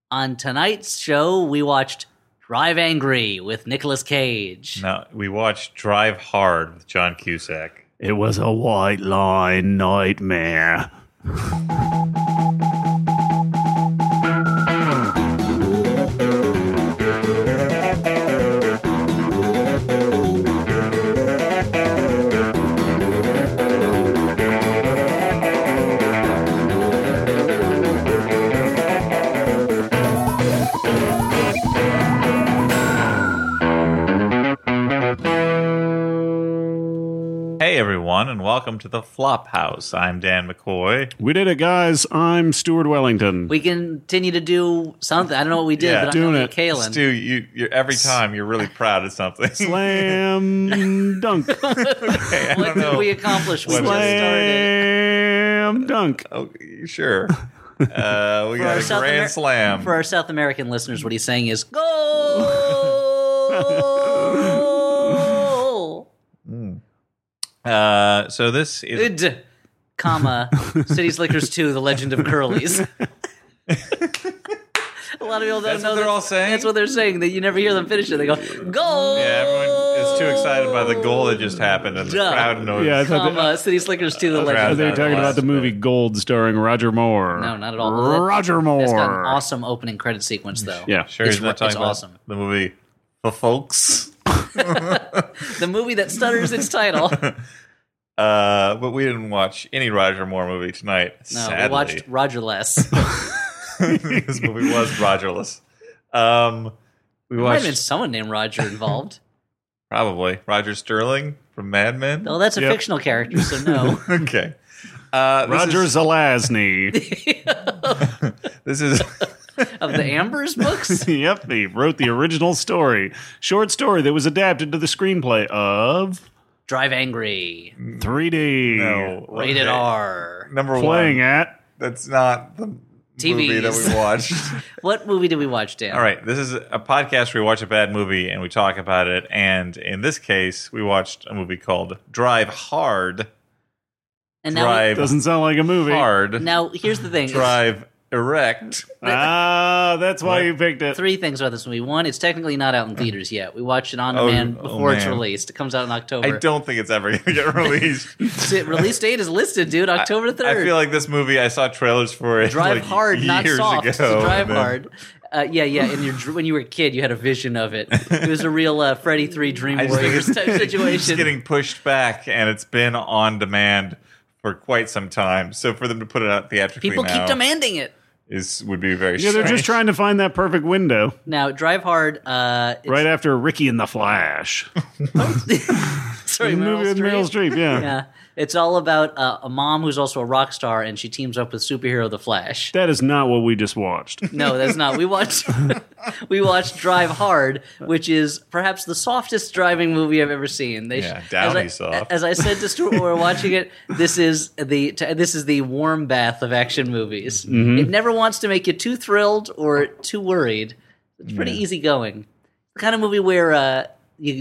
On tonight's show, we watched Drive Angry with Nicolas Cage. No, we watched Drive Hard with John Cusack. It was a white line nightmare. Hey everyone, and welcome to the Flophouse. I'm Dan McCoy. We did it, guys. I'm Stuart Wellington. We continue to do something. I don't know what we did, Yeah, but I'm doing going it. to Kalen. Stu, you're every time you're really proud of something. Slam dunk. Okay, I What don't did know. we accomplish? We just started. Slam dunk. Oh, sure. We got a grand slam. For our South American listeners, what he's saying is, go! So this is Good, comma, City Slickers 2, The Legend of Curly's. A lot of people don't That's know what they're all saying? That's what they're saying. That you never hear them finish it. They go, go! yeah. Everyone is too excited by the goal that just happened, and the Duh. crowd knows. Yeah, I thought Comma, City Slickers 2, The I'd Legend rather of they were that talking about the last movie bit. Gold starring Roger Moore. No, not at all. Roger Moore. It's got an awesome opening credit sequence, though. Yeah. Sure, It's he's not talking about awesome. the movie for folks. The movie that stutters its title. But we didn't watch any Roger Moore movie tonight. No, sadly. we watched Roger Less. This movie was Rogerless. We There might have been watched someone named Roger involved. probably Roger Sterling from Mad Men. Oh, that's a Yep. fictional character, so no. Okay. Roger Zelazny. This is Of the Ambers books? Yep, he wrote the original story. Short story that was adapted to the screenplay of Drive Angry. 3D. no Rated okay. R. Number Playing one. at That's not the movie that TVs. we watched. What movie did we watch, Dan? All right, this is a podcast where we watch a bad movie and we talk about it. And in this case, we watched a movie called Drive Hard. And now, Drive doesn't sound like a movie. Hard. now here's the thing. Drive Erect. That's why What? you picked it. Three things about this movie. One, it's technically not out in theaters yet. We watched it on demand oh, before it's man. released. It comes out in I October. don't think it's ever going to get released. Release date is listed, dude. October 3rd. I feel like this movie, I saw trailers for it Drive like hard, not years soft. ago. So drive and then- hard. Yeah. And when you were a kid, you had a vision of it. It was a real Freddy 3 Dream I just think Warriors it's type situation. It's getting pushed back, and it's been on demand for quite some time. So for them to put it out theatrically People now keep demanding it. would be very Yeah, they're strange. just trying to find that perfect window. Now, Drive Hard. Right after Ricky and the Flash. Sorry, The movie with Meryl Streep, yeah. Yeah, it's all about a mom who's also a rock star, and she teams up with superhero The Flash. That is not what we just watched. No, that's not. We watched Drive Hard, which is perhaps the softest driving movie I've ever seen. Yeah, downy as soft. As I said to Stuart when we were watching it, this is the warm bath of action movies. Mm-hmm. It never wants to make you too thrilled or too worried. It's pretty easygoing. The kind of movie where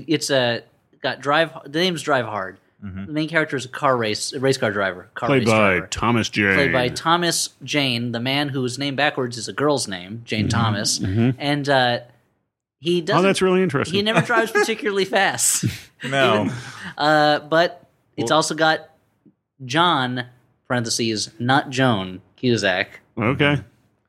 got Drive. The name's Drive Hard. The main character is a race car driver. Played race by driver. Thomas Jane. Played by Thomas Jane, the man whose name backwards is a girl's name, Jane Thomas, and he doesn't. Oh, that's really interesting. He never drives particularly fast, No. but it's also got John (parentheses not Joan) Cusack. Okay.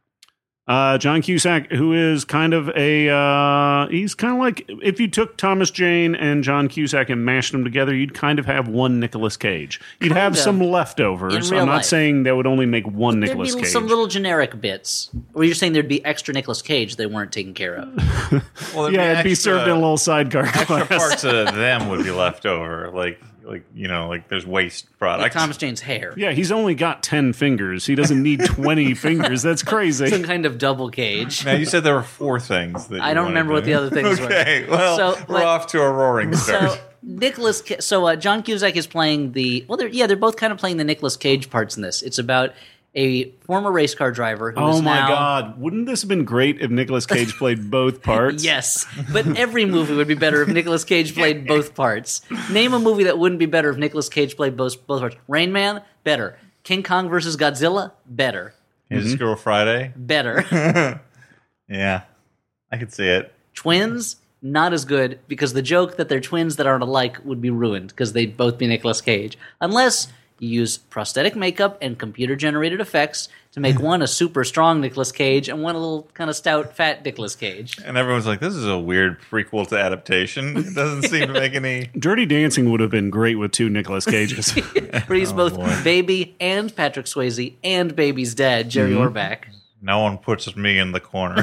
John Cusack, who is kind of he's kind of like, if you took Thomas Jane and John Cusack and mashed them together, you'd kind of have one Nicolas Cage. You'd have of. some leftovers. In real I'm not life. saying that would only make one There'd Nicolas be Cage. some little generic bits, or you're saying there'd be extra Nicolas Cage they weren't taken care of. Well, there'd Yeah, it'd be extra- served in a little sidecar Extra class. parts of them would be left over, like there's waste Like products. Thomas Jane's hair. Yeah, he's only got 10 fingers. He doesn't need 20 fingers. That's Some crazy. kind of double cage. Now you said there were 4 things that I you don't wanted remember what to- the other things were. Okay, well, So, we're but- off to a roaring start. So John Cusack is playing they're both kind of playing the Nicolas Cage parts in this. It's about a former race car driver who is Oh my now, God. Wouldn't this have been great if Nicolas Cage played both parts? Yes, but every movie would be better if Nicolas Cage played both parts. Name a movie that wouldn't be better if Nicolas Cage played both parts. Rain Man, better. King Kong versus Godzilla, better. Is Squirrel Friday? Better. Yeah, I could see it. Twins, not as good, because the joke that they're twins that aren't alike would be ruined, because they'd both be Nicolas Cage. Unless you use prosthetic makeup and computer-generated effects to make one a super strong Nicolas Cage and one a little kind of stout, fat Nicolas Cage. And everyone's like, this is a weird prequel to adaptation. It doesn't seem to make any... Dirty Dancing would have been great with 2 Nicolas Cages. Where he's both boy. Baby and Patrick Swayze and Baby's dad, Jerry Orbach. No one puts me in the corner.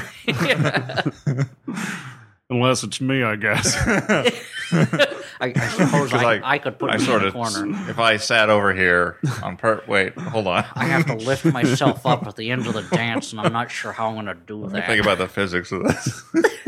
Unless it's me, I guess. I suppose I could put I him sort in of, the corner. if I sat over here on wait, hold on. I have to lift myself up at the end of the dance, and I'm not sure how I'm going to do that. Think about the physics of this.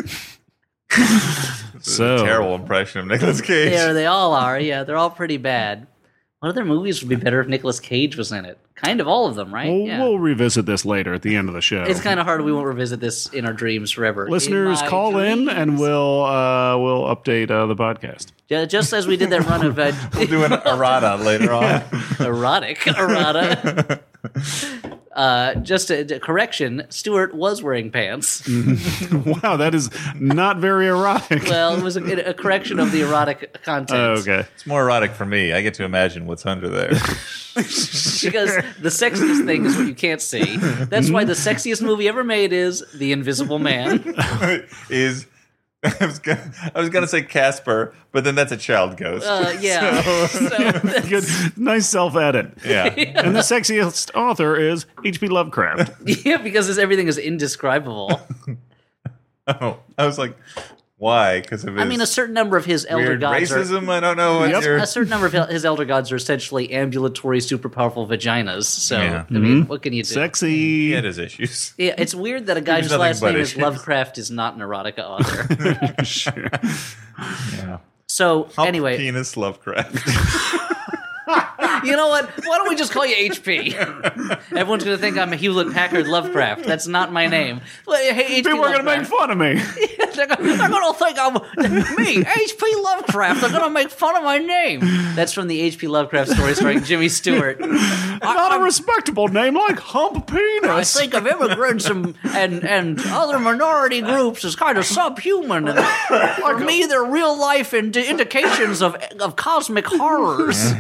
This is So- a terrible impression of Nicolas Cage. Yeah, they all are. Yeah, they're all pretty bad. What other movies would be better if Nicolas Cage was in it? Kind of all of them, right? We'll revisit this later at the end of the show. It's kind of hard. We won't revisit this in our dreams forever. Listeners, In my call in and dreams. we'll update the podcast. Just as we did that run of We'll do an errata later on. erotic errata. Just a correction, Stewart was wearing pants. Wow, that is not very erotic. Well, it was a correction of the erotic content. Okay. It's more erotic for me. I get to imagine what's under there. Because the sexiest thing is what you can't see. That's why the sexiest movie ever made is The Invisible Man. I was gonna say Casper, but then that's a child ghost. Yeah. So Good. Nice self-edit. Yeah. And the sexiest author is H.P. Lovecraft. yeah, because everything is indescribable. Oh, I was like, why? Because of his I mean, a certain number of his elder weird gods are. racism. I don't know. What Yep. your- A certain number of his elder gods are essentially ambulatory, super powerful vaginas. So, Yeah. I mean, what can you do? Sexy. He had his issues. Yeah, it's weird that a guy There's whose nothing last but name is issues. Lovecraft is not an erotica author. Sure. Yeah. So, Hump anyway, penis Lovecraft. you know what? Why don't we just call you HP? Everyone's going to think I'm a Hewlett Packard Lovecraft. That's not my name. Well, hey, HP People are going to make Lovecraft. fun of me. They're going to think I'm me, HP Lovecraft. They're going to make fun of my name. That's from the HP Lovecraft story starring Jimmy Stewart. Not a respectable name like Hump I Penis. think of immigrants and other minority groups as kind of subhuman. And for me, they're real life indications of cosmic horrors.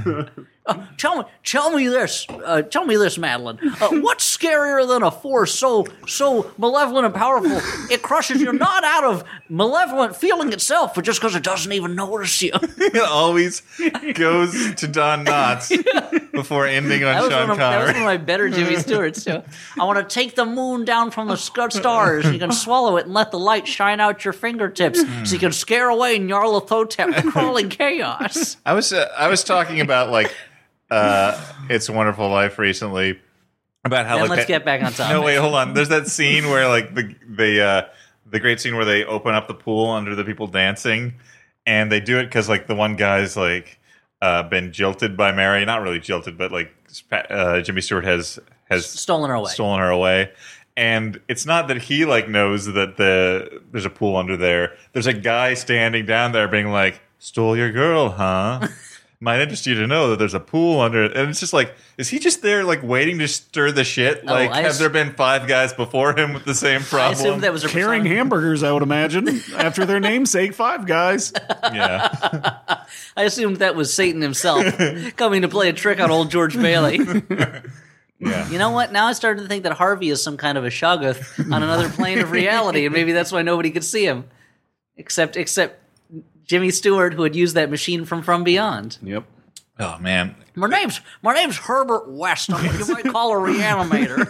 Tell me this, Madeline. What's scarier than a force so malevolent and powerful it crushes you not out of malevolent feeling itself, but just because it doesn't even notice you? It always goes to Don Knotts before ending on That was, Sean that was one of Connery. my better Jimmy Stewart's too. I want to take the moon down from the stars. You can swallow it and let the light shine out your fingertips, so you can scare away Nyarlathotep, the crawling chaos. I was talking about like It's a Wonderful Life recently about how Then like let's that- get back on topic. No, wait, hold on. There's that scene where like the great scene where they open up the pool under the people dancing, and they do it because like the one guy's like been jilted by Mary, not really jilted, but like Jimmy Stewart has Stolen her away. And it's not that he like knows that there's a pool under there. There's a guy standing down there being like, "Stole your girl, huh?" Might interest you to know that there's a pool under it. And it's just like, is he just there like waiting to stir the shit? Like, have there been 5 guys before him with the same I problem? assumed that was a Carrying persona- hamburgers, I would imagine, after their namesake, Five Guys. Yeah. I assumed that was Satan himself coming to play a trick on old George Bailey. Yeah. You know what? Now I started to think that Harvey is some kind of a Shoggoth on another plane of reality, and maybe that's why nobody could see him, except Jimmy Stewart, who had used that machine from Beyond. Yep. Oh man. My name's Herbert West. I'm what you might call a reanimator.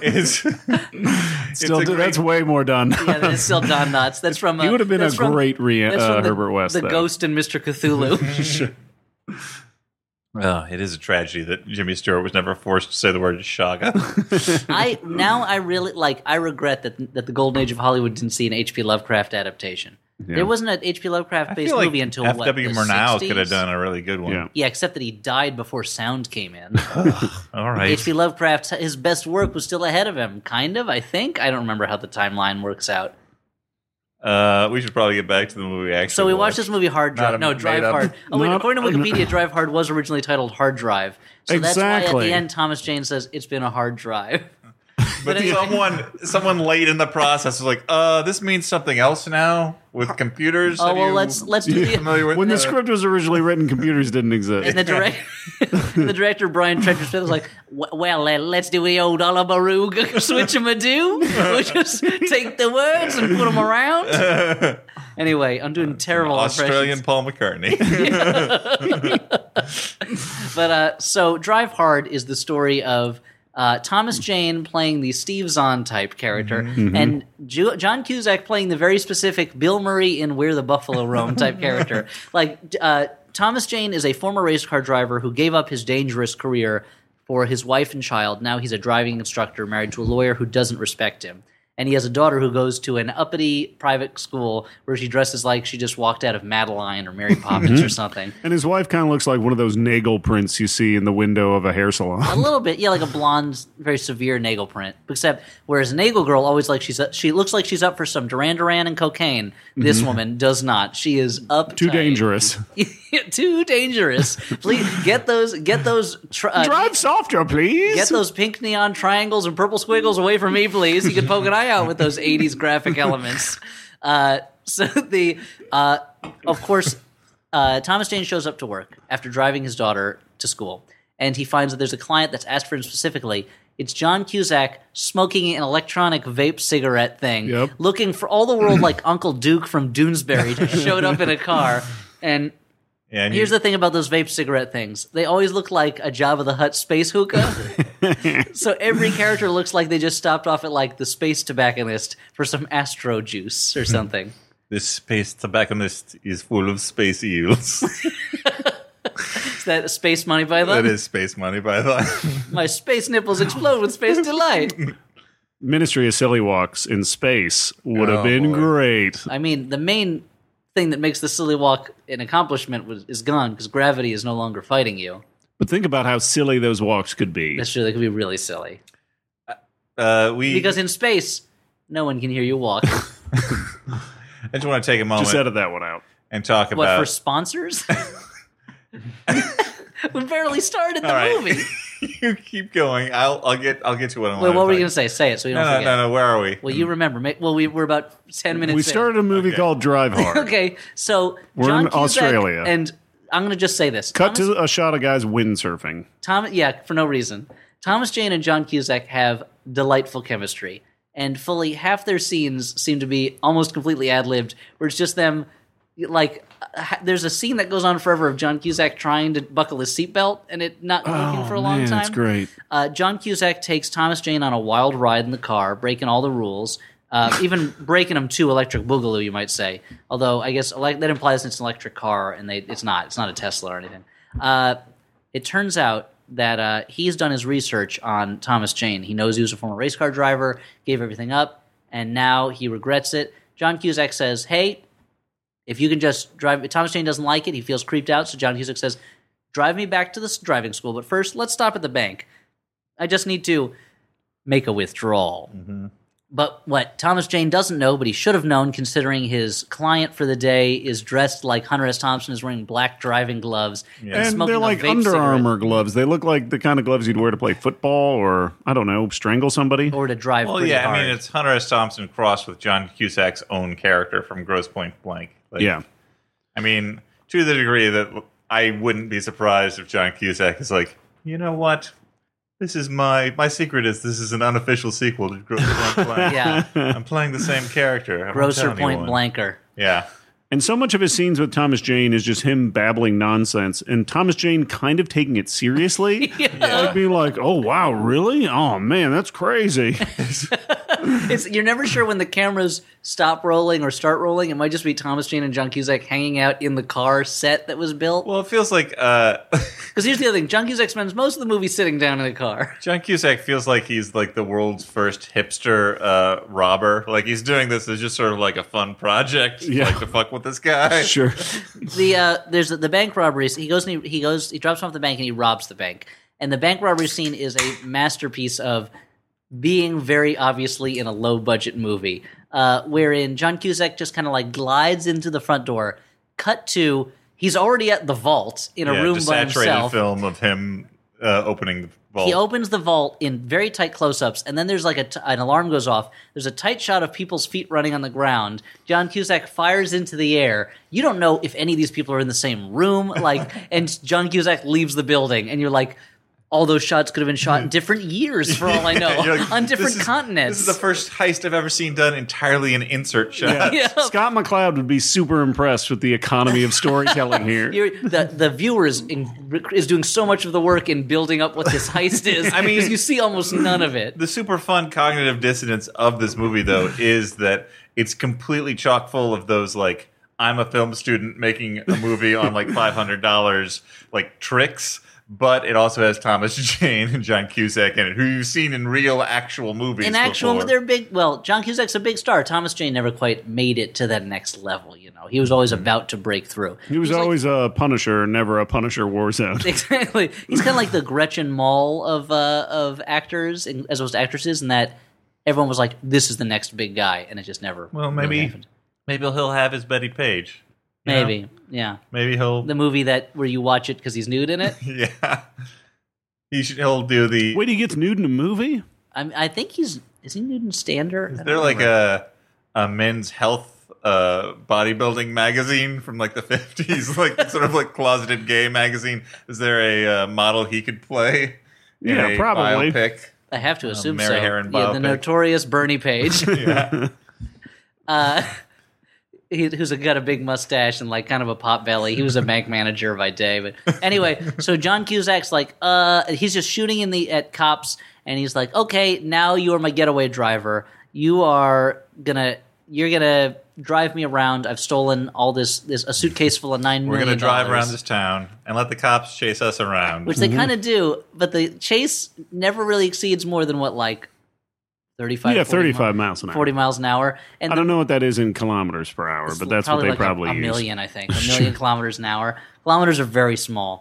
That's way more done. Yeah, that's still Don Knotts. That's from. He would have been that's a from- great that's from Herbert West. The though. Ghost and Mr. Cthulhu. Oh, it is a tragedy that Jimmy Stewart was never forced to say the word Shaga. I regret that the Golden Age of Hollywood didn't see an H.P. Lovecraft adaptation. Yeah. There wasn't an H.P. Lovecraft I based feel like movie until F.W. the Murnau 60s? could have done a really good one. Yeah. Yeah, except that he died before sound came in. All right. H.P. Lovecraft, his best work was still ahead of him, kind of, I think. I don't remember how the timeline works out. We should probably get back to the movie. Actually, So we watched this movie Hard Not Drive. a No, Drive made-up- Hard. Oh, wait, Not- according to Wikipedia, Drive Hard was originally titled Hard Drive. So that's why at Exactly. the end Thomas Jane says, it's been a hard drive. But anyway. someone late in the process was like, this means something else now with computers. Oh, well, let's do the... familiar with When the script was originally written, computers didn't exist. And the director, Brian Trenchard Smith, was like, well, let's do the old Olabaroo switch-em-a-doo. We'll just take the words and put them around. Anyway, I'm doing terrible Australian impressions. Paul McCartney. But so Drive Hard is the story of Thomas Jane playing the Steve Zahn type character, and John Cusack playing the very specific Bill Murray in Where the Buffalo Roam type character. Like Thomas Jane is a former race car driver who gave up his dangerous career for his wife and child. Now he's a driving instructor married to a lawyer who doesn't respect him. And he has a daughter who goes to an uppity private school where she dresses like she just walked out of Madeline or Mary Poppins or something. And his wife kind of looks like one of those Nagel prints you see in the window of a hair A salon. little bit, yeah, like a blonde, very severe Nagel print. Except, whereas a Nagel girl always like she looks like she's up for some Duran Duran and cocaine. This woman does not. She is up Too dangerous. Too dangerous. Please get those. Drive softer, please. Get those pink neon triangles and purple squiggles away from me, please. You can poke an eye out with those 80s graphic elements. Of course, Thomas Jane shows up to work after driving his daughter to school, and he finds that there's a client that's asked for him specifically. It's John Cusack smoking an electronic vape cigarette thing, looking for all the world like Uncle Duke from Doonesbury, just showed up in a car. And here's the thing about those vape cigarette things. They always look like a Jabba the Hutt space hookah. So every character looks like they just stopped off at like the space tobacconist for some astro juice or something. This space tobacconist is full of space eels. Is that space money by them? That is space money by the My space nipples explode with space delight. Ministry of Silly Walks in space would have been great. I mean, the main thing that makes the silly walk an accomplishment is gone because gravity is no longer fighting you. But think about how silly those walks could be. That's true. They could be really silly. Because in space, no one can hear you walk. I just want to take a moment Just edit that one out. and talk What, about for sponsors? We barely started the All right. movie. You keep going. I'll get to what I want. Wait, what were you going to say? Say it so you don't forget. No. Where are we? Well, you remember. We're about 10 minutes We in. started a movie called Drive Hard. Okay, so We're John in Cusack Australia. And I'm going to just say this. Cut to a shot of guys windsurfing. For no reason. Thomas Jane and John Cusack have delightful chemistry, and fully half their scenes seem to be almost completely ad-libbed, where it's just them, like, there's a scene that goes on forever of John Cusack trying to buckle his seatbelt, and it not working for a long time. That's great. John Cusack takes Thomas Jane on a wild ride in the car, breaking all the rules, even breaking them to Electric Boogaloo, you might say. Although, I guess that implies it's an electric car, and it's not. It's not a Tesla or anything. It turns out that he's done his research on Thomas Jane. He knows he was a former race car driver, gave everything up, and now he regrets it. John Cusack says, hey, if you can just drive... Thomas Jane doesn't like it. He feels creeped out, so John Cusack says, drive me back to the driving school, but first, let's stop at the bank. I just need to make a withdrawal. Mm-hmm. But what Thomas Jane doesn't know, but he should have known, considering his client for the day is dressed like Hunter S. Thompson, is wearing black driving gloves. And smoking they're a like vape Under cigarette. Armour gloves. They look like the kind of gloves you'd wear to play football or, I don't know, strangle somebody. Or to drive Well, pretty yeah, hard. I mean, it's Hunter S. Thompson crossed with John Cusack's own character from Grosse Pointe Blank. Like, Yeah. I mean, to the degree that I wouldn't be surprised if John Cusack is like, you know what? This is my secret is this is an unofficial sequel to Grosse Pointe Blank. Yeah. I'm playing the same character. I won't Grosser tell Point anyone. Blanker. Yeah. And so much of his scenes with Thomas Jane is just him babbling nonsense, and Thomas Jane kind of taking it seriously. Like being like, oh, wow, really? Oh, man, that's crazy. You're never sure when the cameras stop rolling or start rolling. It might just be Thomas Jane and John Cusack hanging out in the car set that was built. Well, it feels like Because here's the other thing. John Cusack spends most of the movie sitting down in a car. John Cusack feels like he's like the world's first hipster robber. Like he's doing this as just sort of like a fun project, like to fuck with this guy. Sure. There's the bank robberies. He drops him off the bank and he robs the bank. And the bank robbery scene is a masterpiece of being very obviously in a low budget movie, wherein John Cusack just kind of like glides into the front door. Cut to he's already at the vault in a room just by saturated himself. film of him opening the vault. He opens the vault in very tight close-ups, and then there's like an alarm goes off. There's a tight shot of people's feet running on the ground. John Cusack fires into the air. You don't know if any of these people are in the same room, and John Cusack leaves the building, and you're like, all those shots could have been shot in different years, for all I know, like, on different continents. This is the first heist I've ever seen done entirely in insert shots. Yeah. Scott McCloud would be super impressed with the economy of storytelling here. The viewer is doing so much of the work in building up what this heist is. I mean, because you see almost none of it. The super fun cognitive dissonance of this movie, though, is that it's completely chock full of those, like, I'm a film student making a movie on, like, $500, like, tricks. But it also has Thomas Jane and John Cusack in it, who you've seen in real, actual movies before. They're big. Well, John Cusack's a big star. Thomas Jane never quite made it to that next level. You know, he was always about to break through. He was always a Punisher, never a Punisher Warzone. Exactly. He's kind of like the Gretchen Mol of actors as opposed to actresses, in that everyone was like, "This is the next big guy," and it just never. Well, really happened. maybe he'll have his Betty Page. Maybe, yeah. Maybe he'll the movie where you watch it because he's nude in it. Yeah, he'll do the. Wait, he gets nude in a movie? I think is he nude in Standard? Is there like a men's health bodybuilding magazine from like the 50s, like sort of like closeted gay magazine? Is there a model he could play? Yeah, probably. Biopic? I have to assume Mary so. Herron Yeah, biopic. the notorious Bernie Page. Yeah. Who's got a big mustache and like kind of a pot belly. He was a bank manager by day, but anyway. So John Cusack's like, he's just shooting at cops, and he's like, okay, now you are my getaway driver. You're gonna drive me around. I've stolen all a suitcase full of $9 million. We're gonna drive around this town and let the cops chase us around, which they kind of do, but the chase never really exceeds more than 35 miles an hour. 40 miles an hour. And I don't know what that is in kilometers per hour, but that's what they probably use. A million, I think. A million kilometers an hour. Kilometers are very small.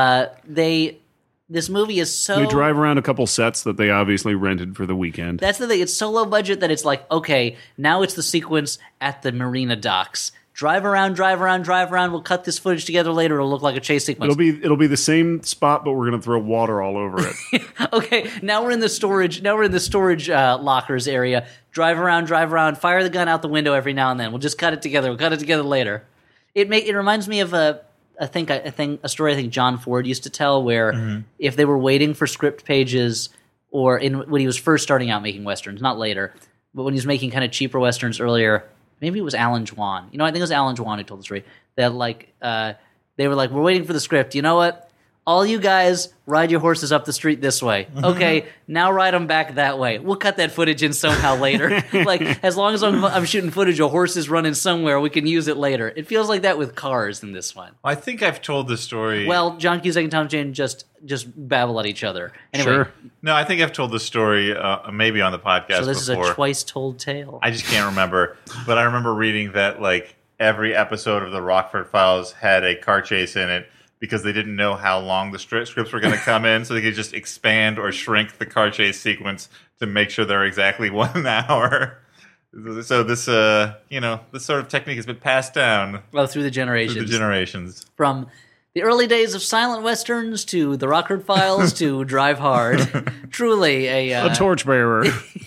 This movie is so... They drive around a couple sets that they obviously rented for the weekend. That's the thing. It's so low budget that it's like, okay, now it's the sequence at the marina docks. Drive around. We'll cut this footage together later. It'll look like a chase sequence. It'll be the same spot, but we're going to throw water all over it. Okay, now we're in the storage. Lockers area. Drive around. Fire the gun out the window every now and then. We'll just cut it together. We'll cut it together later. It reminds me of a story I think John Ford used to tell, where if they were waiting for script pages, or when he was first starting out making westerns, not later, but when he was making kind of cheaper westerns earlier. Maybe it was Alan Juan. I think it was Alan Juan who told the story. That they were like, we're waiting for the script. You know what? All you guys ride your horses up the street this way. Okay, now ride them back that way. We'll cut that footage in somehow later. Like, as long as I'm shooting footage of horses running somewhere, we can use it later. It feels like that with cars in this one. I think I've told this story. Well, John Cusack and Tom Jane just babble at each other. Anyway, Sure. No, I think I've told this story maybe on the podcast before. So this is a twice-told tale. I just can't remember. But I remember reading that like every episode of the Rockford Files had a car chase in it because they didn't know how long the scripts were going to come in, so they could just expand or shrink the car chase sequence to make sure they're exactly 1 hour. So this, this sort of technique has been passed down Through the generations. From the early days of silent westerns to the Rockford Files to Drive Hard. Truly a torchbearer.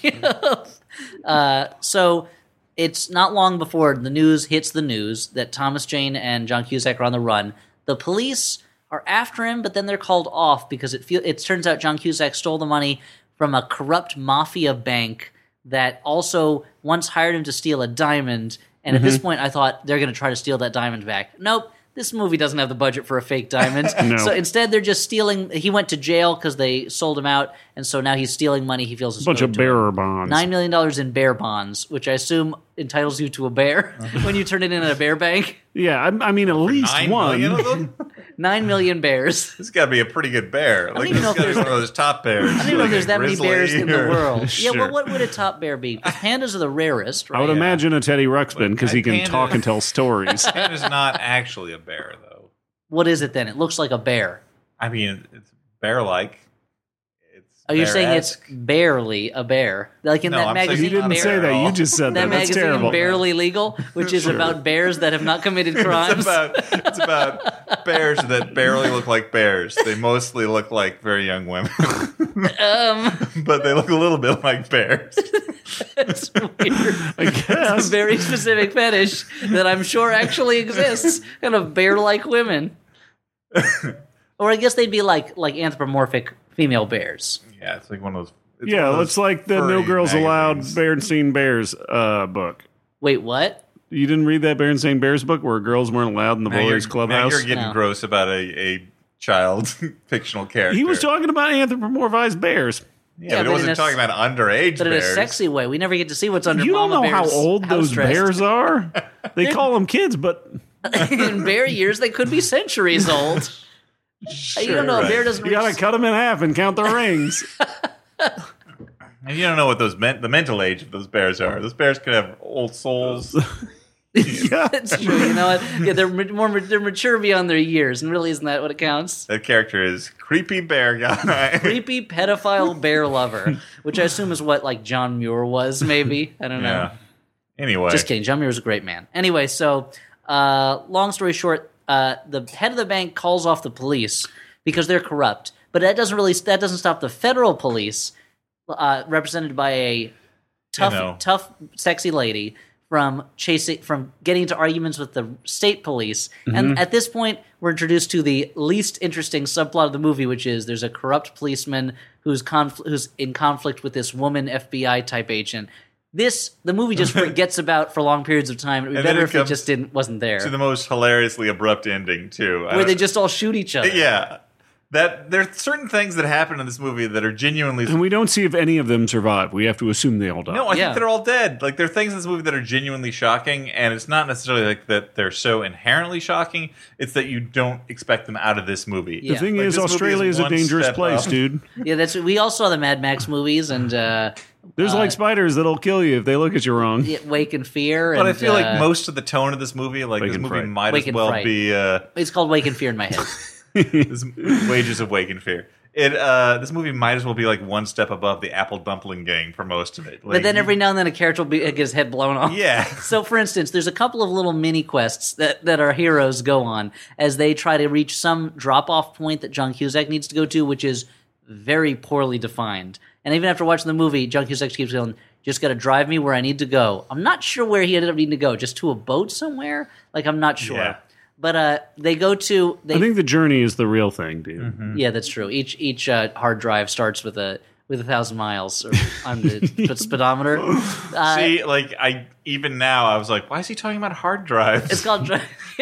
So it's not long before the news hits the news that Thomas Jane and John Cusack are on the run. The police are after him, but then they're called off because it turns out John Cusack stole the money from a corrupt mafia bank that also once hired him to steal a diamond. And at this point, I thought they're going to try to steal that diamond back. Nope. This movie doesn't have the budget for a fake diamond. No. So instead, they're just stealing. He went to jail because they sold him out, and so now he's stealing money he feels is A bunch of bearer bonds. $9 million in bear bonds, which I assume entitles you to a bear when you turn it in at a bear bank. Yeah, I mean, at least 9 one. million of them? 9 million bears. This has got to be a pretty good bear. Like, even know this if is one of those top bears. I don't even know if there's that many bears in the world. Sure. Yeah, well, what would a top bear be? Because pandas are the rarest, right? I would imagine a Teddy Ruxpin because he can Panda- talk and tell stories. Panda's not actually a bear, though. What is it then? It looks like a bear. I mean, it's bear-like. Are you saying it's barely a bear? Like in No, that I'm saying magazine, You didn't Bear say at that. all. You just said that that. That's magazine, terrible. Barely Legal, which is about bears that have not committed crimes. It's about bears that barely look like bears. They mostly look like very young women. But they look a little bit like bears. That's weird. I It's a guess. very specific fetish that I'm sure actually exists. Kind of bear-like women. Or I guess they'd be like anthropomorphic female bears. Yeah, it's like one of those. Yeah, one of it's those like the No furry Girls Allowed magazines. Berenstain Bears book. Wait, what? You didn't read that Berenstain Bears book where girls weren't allowed in the Now you're- boys' now clubhouse? you're getting No. gross about a child fictional character. He was talking about anthropomorphized bears. Yeah, Yeah, but but he wasn't in a- talking about underage But in bears. a sexy way. We never get to see what's under You don't Mama know how Bear's old house those dress. bears are. They call them kids, but In bear years, they could be centuries old. You don't know. A bear right. doesn't you got to reach- cut them in half and count the rings. And you don't know what the mental age of those bears are. Those bears could have old souls. Yeah. It's true. You know what? Yeah, they're mature beyond their years, and really, isn't that what it counts? That character is creepy bear guy. Creepy pedophile bear lover, which I assume is what like John Muir was, maybe. I don't know. Yeah. Anyway, Just kidding. John Muir was a great man. Anyway, so long story short, the head of the bank calls off the police because they're corrupt. But that doesn't stop the federal police, represented by a tough, sexy lady, from getting into arguments with the state police. And at this point, we're introduced to the least interesting subplot of the movie, which is there's a corrupt policeman who's in conflict with this woman FBI type agent. The movie just forgets about for long periods of time. It'd be And then better it if it comes just wasn't there. to the most hilariously abrupt ending too. Where they just all shoot each other. yeah. That there are certain things that happen in this movie that are genuinely. And we don't see if any of them survive. We have to assume they all die. No, I Yeah. think they're all dead. Like there are things in this movie that are genuinely shocking, and it's not necessarily like that they're so inherently shocking. It's that you don't expect them out of this movie. Yeah. The thing Like, is, this movie Australia is a one dangerous step place, up. dude. Yeah, we all saw the Mad Max movies and There's like spiders that'll kill you if they look at you wrong. Wake and Fear. But I and, feel like most of the tone of this movie, like Wake this and movie Fright. might Wake as and well Fright. be it's called Wake and Fear in my head. this Wages of Wake and Fear. This movie might as well be like one step above the Apple Dumpling Gang for most of it. Like, But then every now and then a character will get his head blown off. yeah. So, for instance, there's a couple of little mini quests that our heroes go on as they try to reach some drop-off point that John Cusack needs to go to, which is very poorly defined. And even after watching the movie, John Cusack keeps going, just got to drive me where I need to go. I'm not sure where he ended up needing to go. Just to a boat somewhere? Like, I'm not sure. Yeah. But they go to... I think the journey is the real thing, dude. Yeah, that's true. Each hard drive starts with 1,000 miles on the speedometer. See, like even now, I was like, why is he talking about hard drives? It's called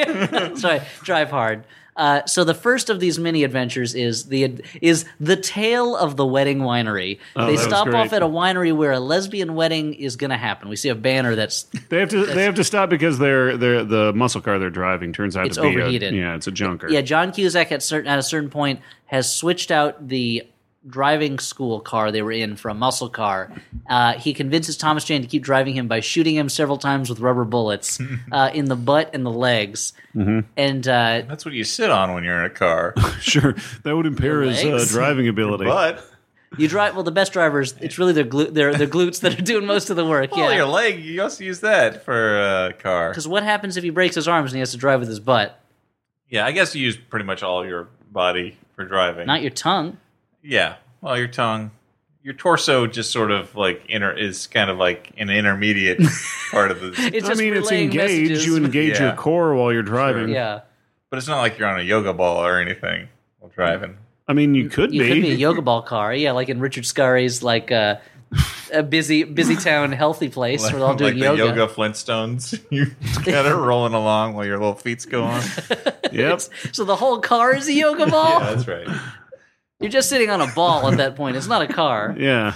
Drive Hard. So the first of these mini adventures is the tale of the wedding winery. Oh, They that was stop great. off at a winery where a lesbian wedding is going to happen. We see a banner that's They have to stop because the muscle car they're driving turns out It's to be overheated. it's a junker. yeah. John Cusack at a certain point has switched out the driving school car they were in for a muscle car. He convinces Thomas Jane to keep driving him by shooting him several times with rubber bullets in the butt and the legs. Mm-hmm. And That's what you sit on when you're in a car. Sure, that would impair Your his legs? driving ability. But you drive the best drivers. It's really their glutes that are doing most of the work. well, Yeah. your leg, you also use that for a car. Because what happens if he breaks his arms and he has to drive with his butt? Yeah, I guess you use pretty much all your body for driving. Not your tongue. Yeah, well, your tongue, your torso, just sort of like is kind of like an intermediate part of the. It's I just mean, it's relaying engaged. messages. You engage Yeah. your core while you're driving. Yeah. But it's not like you're on a yoga ball or anything while driving. I mean, you could You be. could be a yoga ball car. Yeah, like in Richard Scarry's like a busy town healthy place where they're all doing like the yoga. yoga Flintstones. You kind of rolling along while your little feet's go on. Yep. So the whole car is a yoga ball? Yeah, that's right. You're just sitting on a ball at that point. It's not a car. Yeah.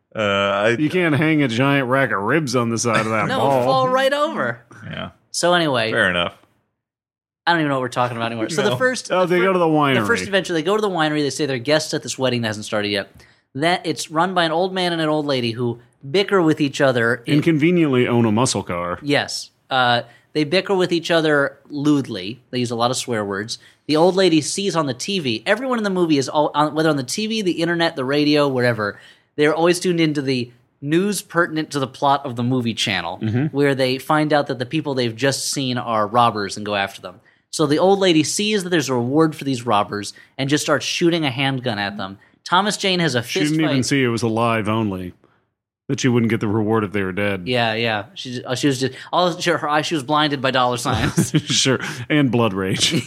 I, You can't hang a giant rack of ribs on the side of that No, ball. fall right over. yeah, So anyway, fair enough. I don't even know what we're talking about anymore. So No. the first Oh, they go to the winery. The first adventure, they go to the winery. They say they're guests at this wedding that hasn't started yet. That it's run by an old man and an old lady who bicker with each other. Inconveniently own a muscle car. Yes, they bicker with each other lewdly. They use a lot of swear words. The old lady sees on the TV. Everyone in the movie is whether on the TV, the internet, the radio, wherever. They're always tuned into the news pertinent to the plot of the movie channel, where they find out that the people they've just seen are robbers and go after them. So the old lady sees that there's a reward for these robbers and just starts shooting a handgun at them. Thomas Jane has a fist She didn't fight. even see it was alive only. That she wouldn't get the reward if they were dead. Yeah. She was just her eyes. She was blinded by dollar signs. Sure. And blood rage.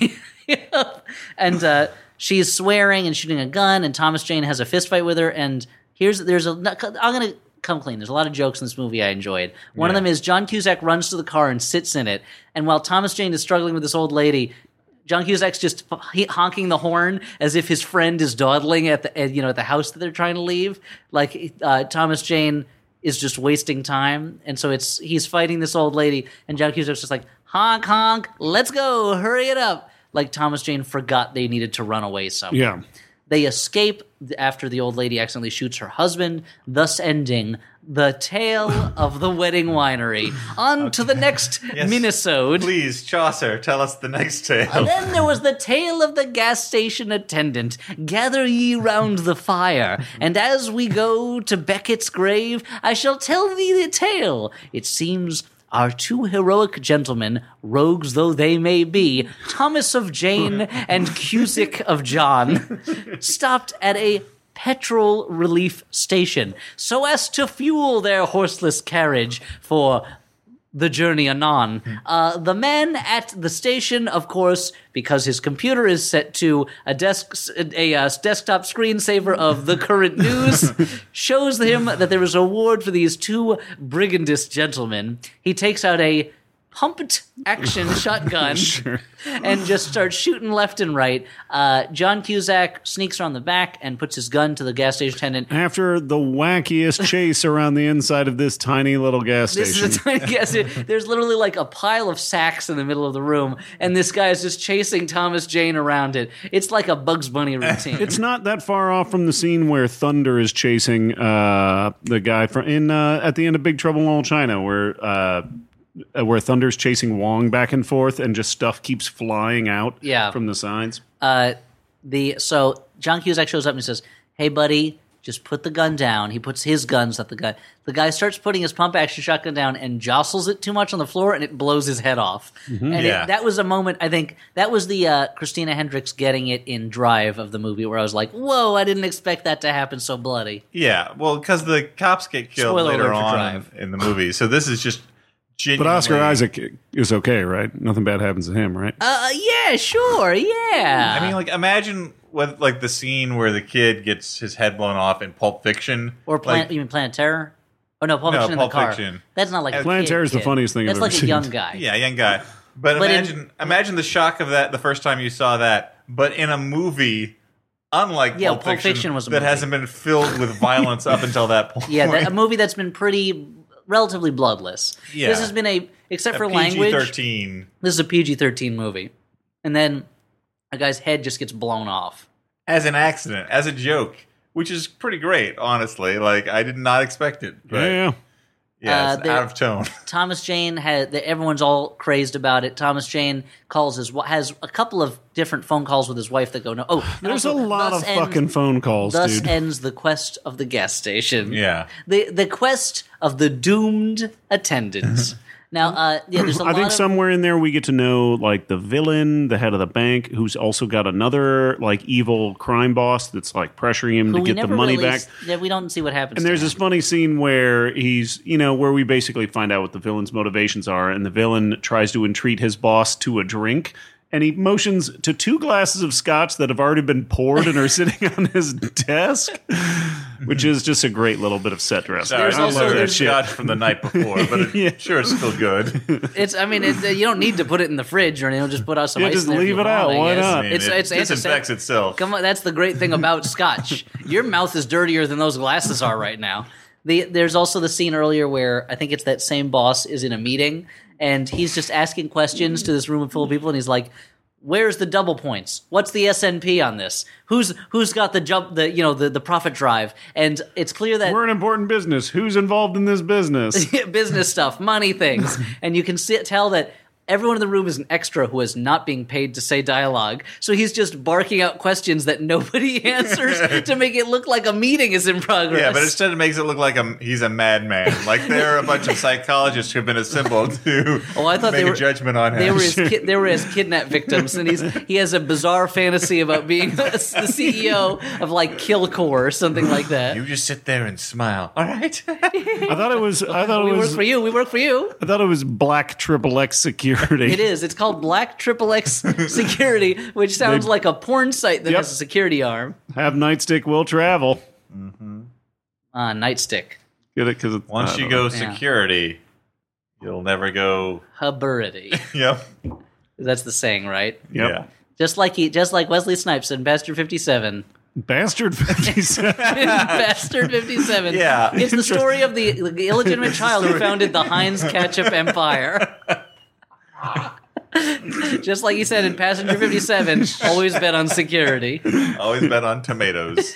And she's swearing and shooting a gun. And Thomas Jane has a fist fight with her. And I'm gonna come clean. There's a lot of jokes in this movie I enjoyed. One of them is John Cusack runs to the car and sits in it. And while Thomas Jane is struggling with this old lady, John Cusack's just honking the horn as if his friend is dawdling at the house that they're trying to leave. Like Thomas Jane is just wasting time, and so he's fighting this old lady, and John Cusack's just like honk honk, let's go, hurry it up. Like Thomas Jane forgot they needed to run away somewhere. Yeah. They escape after the old lady accidentally shoots her husband, thus ending the tale of the wedding winery. On to the next minisode. Please, Chaucer, tell us the next tale. And then there was the tale of the gas station attendant. Gather ye round the fire, and as we go to Beckett's grave, I shall tell thee the tale. It seems our two heroic gentlemen, rogues though they may be, Thomas of Jane and Cusick of John, stopped at a petrol relief station so as to fuel their horseless carriage for the journey anon. The man at the station, of course, because his computer is set to a desktop screensaver of the current news, shows him that there is a reward for these two brigandist gentlemen. He takes out a pumped action shotgun and just starts shooting left and right. John Cusack sneaks around the back and puts his gun to the gas station attendant. After the wackiest chase around the inside of this tiny little gas station. This is a tiny gas station. There's literally like a pile of sacks in the middle of the room, and this guy is just chasing Thomas Jane around it. It's like a Bugs Bunny routine. It's not that far off from the scene where Thunder is chasing the guy at the end of Big Trouble in Little China, where Thunder's chasing Wong back and forth, and just stuff keeps flying out from the signs. So John Cusack shows up and he says, "Hey, buddy, just put the gun down." He puts his guns at the guy. The guy starts putting his pump action shotgun down and jostles it too much on the floor, and it blows his head off. Mm-hmm. And that was a moment, I think, that was the Christina Hendricks getting it in Drive of the movie, where I was like, whoa, I didn't expect that to happen so bloody. Yeah, well, because the cops get killed Spoiler later alert for on Drive. in the movie, so this is just genuinely... But Oscar Isaac is okay, right? Nothing bad happens to him, right? Yeah, sure, yeah. I mean, like, imagine what, like, the scene where the kid gets his head blown off in Pulp Fiction. Or you mean Planet Terror? Oh, no, Pulp Fiction in the Pulp car. Fiction. That's not like a Planet Terror is the kid. funniest thing That's I've like ever a seen. young guy. Yeah, young guy. But imagine the shock of that the first time you saw that, but in a movie... Unlike Pulp Fiction was a that movie. hasn't been filled with violence up until that point. Yeah, a movie that's been relatively bloodless. Yeah. This has been except for a language, PG-13. this is a PG-13 movie. And then a guy's head just gets blown off. As an accident, as a joke, which is pretty great, honestly. Like, I did not expect it. But Yeah. yeah, it's out of tone. Thomas Jane everyone's all crazed about it. Thomas Jane has a couple of different phone calls with his wife that go no. Oh, There's a lot of fucking phone calls, Thus dude. ends the quest of the gas station. Yeah. The quest of the doomed attendants. Now, there's a lot I think of... somewhere in there we get to know like the villain, the head of the bank, who's also got another like evil crime boss that's like pressuring him to get the money back. Yeah, we don't see what happens. And there's to this him. funny scene where where we basically find out what the villain's motivations are, and the villain tries to entreat his boss to a drink. And he motions to 2 glasses of scotch that have already been poured and are sitting on his desk, which is just a great little bit of set dressing. Sorry, There's I also- love that there's- scotch from the night before, but sure, it's still good. You don't need to put it in the fridge or anything. Just put out some Yeah, ice just in there if leave you it out. want, I Why guess. not? I mean, It's it disinfects antiseptic. itself. Come on, that's the great thing about scotch. Your mouth is dirtier than those glasses are right now. There's also the scene earlier where I think it's that same boss is in a meeting and he's just asking questions to this room full of people, and he's like, "Where's the double points? What's the SNP on this? Who's got the profit drive?" And it's clear that We're an important business. Who's involved in this business? business stuff, money things, and you can tell that everyone in the room is an extra who is not being paid to say dialogue. So he's just barking out questions that nobody answers to make it look like a meeting is in progress. Yeah, but instead it makes it look like he's a madman. Like there are a bunch of psychologists who have been assembled to I thought make a judgment on him. They were his kidnap victims, and he has a bizarre fantasy about being the CEO of like Killcore or something like that. You just sit there and smile. All right. I thought it was. We work for you. We work for you. I thought it was Black XXX Security. It is. It's called Black XXX Security, which sounds like a porn site that has a security arm. Have Nightstick will travel. Nightstick. Get it? Because Once you go security, you'll never go Huburity. Yep. That's the saying, right? Yep. Yeah. Just like Wesley Snipes in Bastard 57. Bastard 57. Bastard 57. Yeah. It's the story of the illegitimate child who founded the Heinz Ketchup Empire. Just like he said in Passenger 57, always bet on security. Always bet on tomatoes.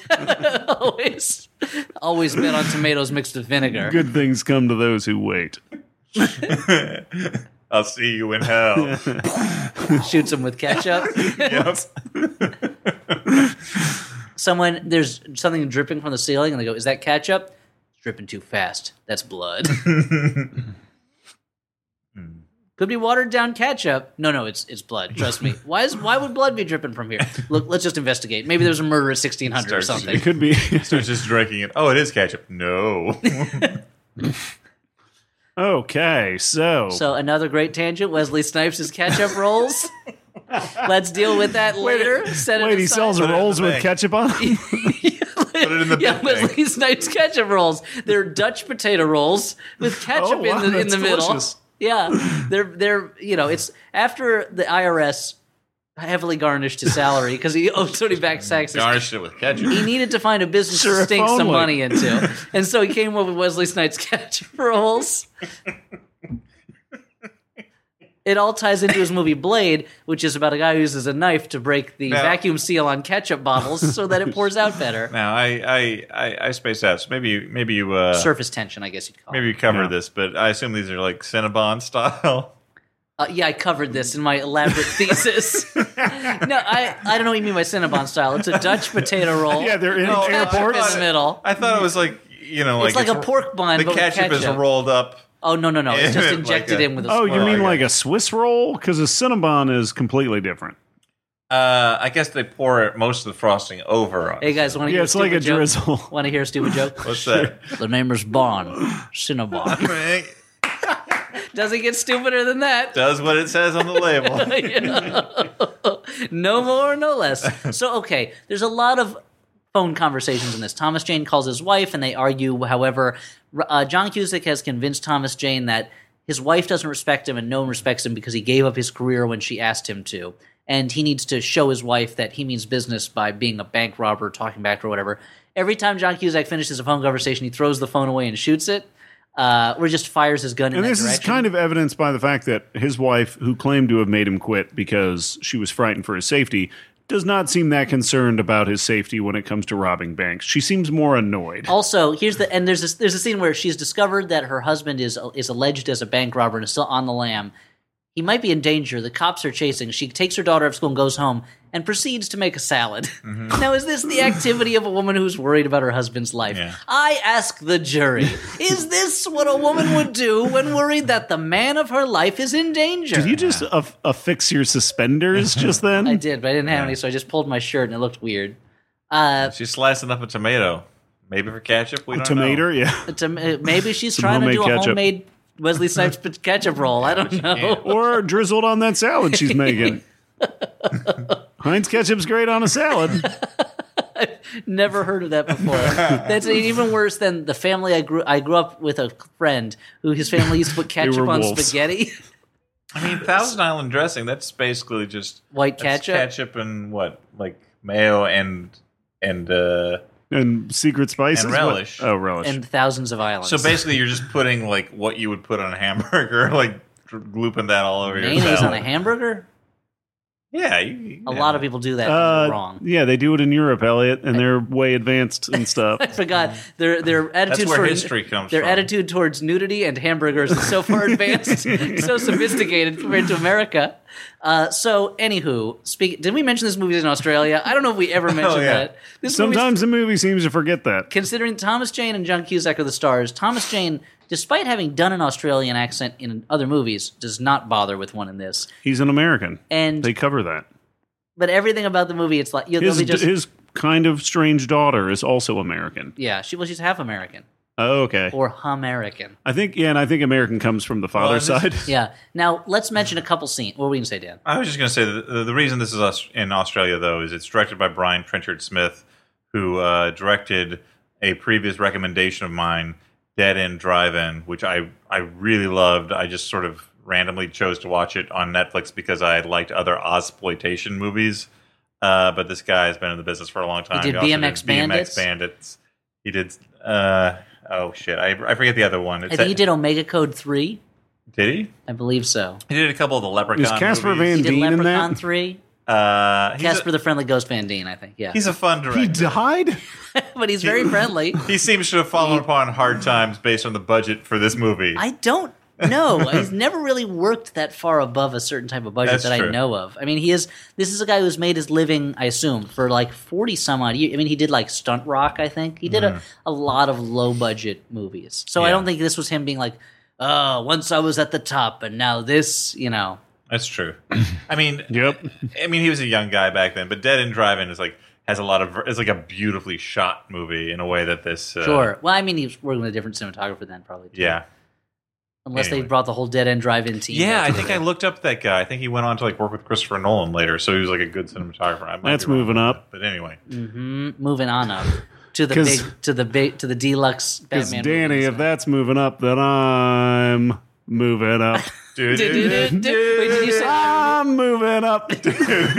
always bet on tomatoes mixed with vinegar. Good things come to those who wait. I'll see you in hell. Shoots him with ketchup. Yep. There's something dripping from the ceiling, and they go, "Is that ketchup?" It's dripping too fast. That's blood. Could be watered down ketchup. No, it's blood. Trust me. Why would blood be dripping from here? Look, let's just investigate. Maybe there's a murder at 1600 or something. It could be. Starts just drinking it. Oh, it is ketchup. No. Okay, so another great tangent. Wesley Snipes' ketchup rolls. Let's deal with that later. Wait, he sells rolls with ketchup on them? Put it in the big Wesley thing. Snipes ketchup rolls. They're Dutch potato rolls with ketchup in the middle. Delicious. Yeah, they're it's after the IRS heavily garnished his salary because he owed so many back taxes. Garnished it with ketchup. He needed to find a business to stink some money into, and so he came up with Wesley Snipes ketchup rolls. It all ties into his movie Blade, which is about a guy who uses a knife to break the vacuum seal on ketchup bottles so that it pours out better. Now, I spaced out. So maybe you surface tension, I guess you'd call it. Maybe you covered this, but I assume these are like Cinnabon style. Yeah, I covered this in my elaborate thesis. No, I don't know what you mean by Cinnabon style. It's a Dutch potato roll. Yeah, they're in Ketchup airports. in the middle. I thought it was like it's like a pork bun, the but ketchup with ketchup is rolled up. Oh, no. It's just injected like in with a Oh, swirl. you mean like a Swiss roll? Because a Cinnabon is completely different. I guess they pour most of the frosting over on. Hey, guys, want to hear it's like a drizzle. Want to hear a stupid joke? What's that? The name is Bon. Cinnabon. Does it get stupider than that? Does what it says on the label. No more, no less. So, okay, there's a lot of phone conversations in this. Thomas Jane calls his wife, and they argue. However, John Cusack has convinced Thomas Jane that his wife doesn't respect him and no one respects him because he gave up his career when she asked him to. And he needs to show his wife that he means business by being a bank robber, talking back or whatever. Every time John Cusack finishes a phone conversation, he throws the phone away and shoots it. Or just fires his gun in that direction. And this is kind of evidenced by the fact that his wife, who claimed to have made him quit because she was frightened for his safety, does not seem that concerned about his safety when it comes to robbing banks. She seems more annoyed. Also, there's a scene where she's discovered that her husband is alleged as a bank robber and is still on the lam. He might be in danger. The cops are chasing. She takes her daughter out of school and goes home and proceeds to make a salad. Mm-hmm. Now, is this the activity of a woman who's worried about her husband's life? Yeah. I ask the jury, is this what a woman would do when worried that the man of her life is in danger? Did you just affix your suspenders just then? I did, but I didn't have any, so I just pulled my shirt and it looked weird. She's slicing up a tomato. Maybe for ketchup? We don't Tomato, know. yeah. Maybe she's trying to do a ketchup. homemade Wesley Snipes ketchup roll. I don't know. Or drizzled on that salad she's making. Heinz ketchup's great on a salad. Never heard of that before. That's even worse than the family I grew up with a friend who his family used to put ketchup on wolves. spaghetti. I mean, Thousand Island dressing, that's basically just White that's ketchup? ketchup and what? Like mayo and And secret spices. And relish. Oh, relish. And thousands of islands. so basically you're just putting like what you would put on a hamburger, like glooping that all over your mayonnaise on salad. a hamburger? Yeah, A lot of people do that and they're wrong. Yeah, they do it in Europe, Elliot, and they're way advanced and stuff. I forgot their attitude. That's where history comes their from. attitude towards nudity and hamburgers is so far advanced, so sophisticated compared to America. So, anywho, did we mention this movie's in Australia? I don't know if we ever mentioned that. Sometimes the movie seems to forget that. Considering Thomas Jane and John Cusack are the stars, Thomas Jane, despite having done an Australian accent in other movies, does not bother with one in this. He's an American, and they cover that. But everything about the movie, it's like his kind of strange daughter is also American. Yeah, she's half American. Oh, okay. Or American. I think American comes from the father's side. Yeah. Now, let's mention a couple scenes. What were you going to say, Dan? I was just going to say the reason this is in Australia, though, is it's directed by Brian Trenchard Smith, who directed a previous recommendation of mine, Dead End Drive-In, which I really loved. I just sort of randomly chose to watch it on Netflix because I liked other Ozploitation movies. But this guy has been in the business for a long time. He did BMX Bandits. He did... oh shit! I forget the other one. I think he did Omega Code 3. Did he? I believe so. He did a couple of the Leprechaun. Is Casper movies. Van He did Dien in Leprechaun that? 3. Casper the Friendly Ghost Van Dien, I think. Yeah, He's a fun director. He died? but he's very friendly. He seems to have fallen upon hard times based on the budget for this movie. I don't know. He's never really worked that far above a certain type of budget That's that true. I know of. I mean, this is a guy who's made his living, I assume, for like 40 some odd years. I mean, he did like Stunt Rock, I think. He did a lot of low budget movies. So I Yeah. don't think this was him being like, oh, once I was at the top and now this, That's true. I mean, Yep. he was a young guy back then, but Dead End Drive-In is has a lot of. It's like a beautifully shot movie in a way that this. Sure. Well, I mean, he was working with a different cinematographer then, probably. Too. Yeah. Unless Anyway. they brought the whole Dead End Drive-In team. Yeah, back I think I looked up that guy. I think he went on to work with Christopher Nolan later, so he was like a good cinematographer. I might That's be wrong moving about up. that, but anyway, Moving on up to the 'Cause- to the deluxe Because Batman. Danny, movies. if that's moving up, then I'm moving up. Wait, did you say I'm moving up. that's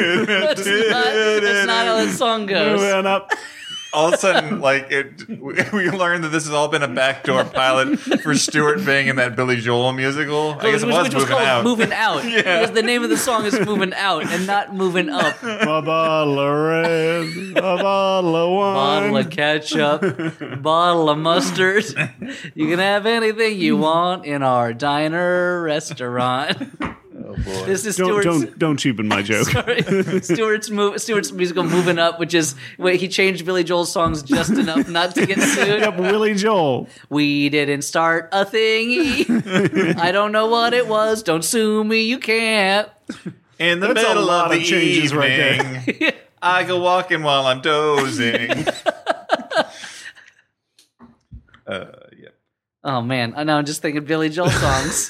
not how that song goes? Moving up. all of a sudden, we learned that this has all been a backdoor pilot for Stewart being in that Billy Joel musical. I guess it was which was moving called out. Moving Out. Because the name of the song is Moving Out and not Moving Up. A bottle of red, a bottle of wine. Bottle of ketchup, bottle of mustard. You can have anything you want in our diner restaurant. Oh boy. This is Stewart's. Don't cheapen my joke. Sorry. Stewart's musical "Moving Up," which is where he changed Billy Joel's songs just enough not to get sued. Yep, Willie Joel. We didn't start a thingy. I don't know what it was. Don't sue me. You can't. In the That's a middle lot of of the changes right evening, I go walking while I'm dozing. Yeah. Oh man, I know. I'm just thinking Billy Joel songs.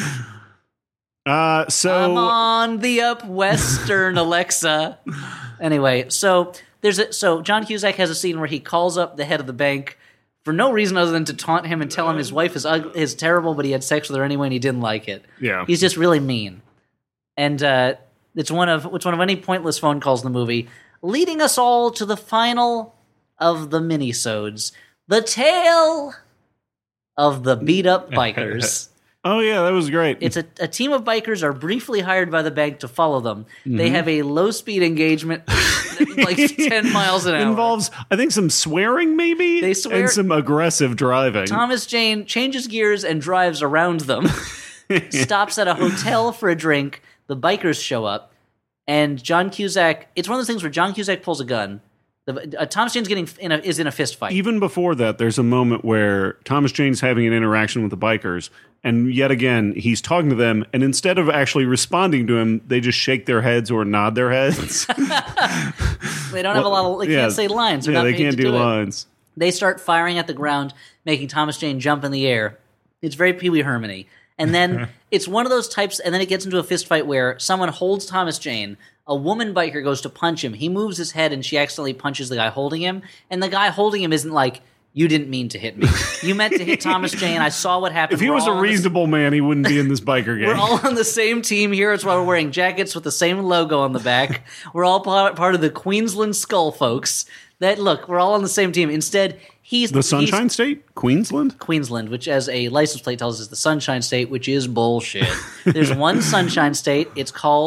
So I'm on the up western Alexa. Anyway, so John Cusack has a scene where he calls up the head of the bank for no reason other than to taunt him and tell him his wife is terrible, but he had sex with her anyway and he didn't like it. Yeah. He's just really mean, and it's one of any pointless phone calls in the movie, leading us all to the final of the minisodes, the tale of the beat up bikers. Oh yeah, that was great. It's a team of bikers are briefly hired by the bank to follow them. They have a low-speed engagement, like 10 miles an hour. Involves, I think, some swearing, maybe, They swear- and some aggressive driving. Thomas Jane changes gears and drives around them, stops at a hotel for a drink. The bikers show up, and John Cusack... It's one of those things where John Cusack pulls a gun. Thomas Jane's is in a fist fight. Even before that, there's a moment where Thomas Jane's having an interaction with the bikers, and yet again, he's talking to them, and instead of actually responding to him, they just shake their heads or nod their heads. They don't have a lot of... They can't say lines. They're Yeah, not they paid can't to do it. lines. They start firing at the ground, making Thomas Jane jump in the air. It's very Pee Wee Hermione. And then it's one of those types, and then it gets into a fist fight where someone holds Thomas Jane. A woman biker goes to punch him. He moves his head, and she accidentally punches the guy holding him. And the guy holding him isn't like, you didn't mean to hit me. You meant to hit Thomas Jane. I saw what happened. If he We're was all a on the- reasonable man, he wouldn't be in this biker gang. We're all on the same team here. It's why we're wearing jackets with the same logo on the back. We're all part of the Queensland Skull folks. Look, we're all on the same team. Instead, he's The Sunshine State? Queensland? Queensland, which as a license plate tells us is the Sunshine State, which is bullshit. There's one Sunshine State. It's called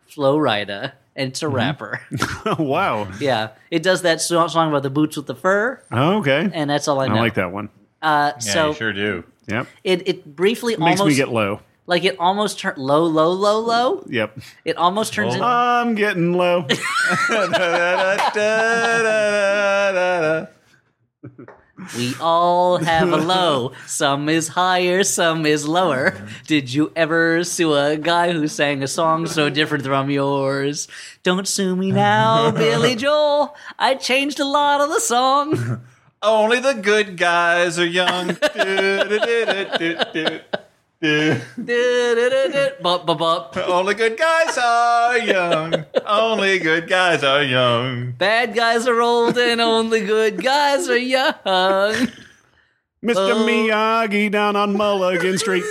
Flo Rida, and it's a rapper. Wow. Yeah, it does that song about the boots with the fur, Oh, okay. and that's all I know. I like that one. Yeah, So you sure do. Yep. it briefly Makes almost me get low. like it almost turned low. Yep. It almost turns into I'm getting low. we all have a low. Some is higher, some is lower. Did you ever sue a guy who sang a song so different from yours? Don't sue me now, Billy Joel. I changed a lot of the song. Only the good guys are young. Bop, bop, bop. Only good guys are young. Only good guys are young. Bad guys are old and only good guys are young. Mr. Miyagi down on Mulligan Street.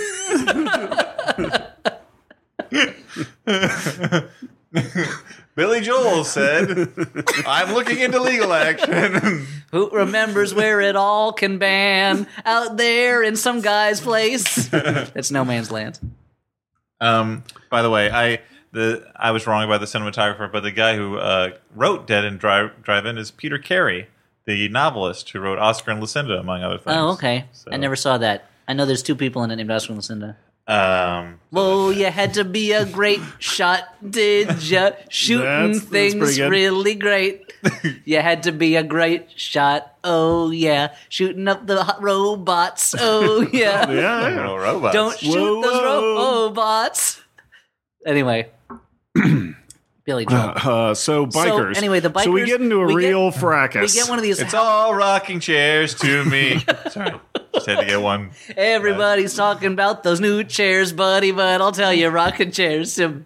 Billy Joel said, I'm looking into legal action. Who remembers where it all can ban? Out there in some guy's place. That's no man's land. By the way, I was wrong about the cinematographer, but the guy who wrote Dead End Drive-In is Peter Carey, the novelist who wrote Oscar and Lucinda, among other things. Oh, okay. So- I never saw that. I know there's two people in it named Oscar and Lucinda. Whoa, you had to be a great shot, did ya? Shooting That's things pretty good. really great. You had to be a great shot, oh yeah. Shooting up the hot robots, oh yeah. Yeah. no robots. Don't shoot Whoa, those whoa. robots. Anyway. Billy Joel. So bikers. anyway, the So we bikers- get into a we get- real fracas. We get one of these. It's all rocking chairs to me. Sorry. Just had to get one. Everybody's talking about those new chairs, buddy, but I'll tell you, rocking chairs. Boy.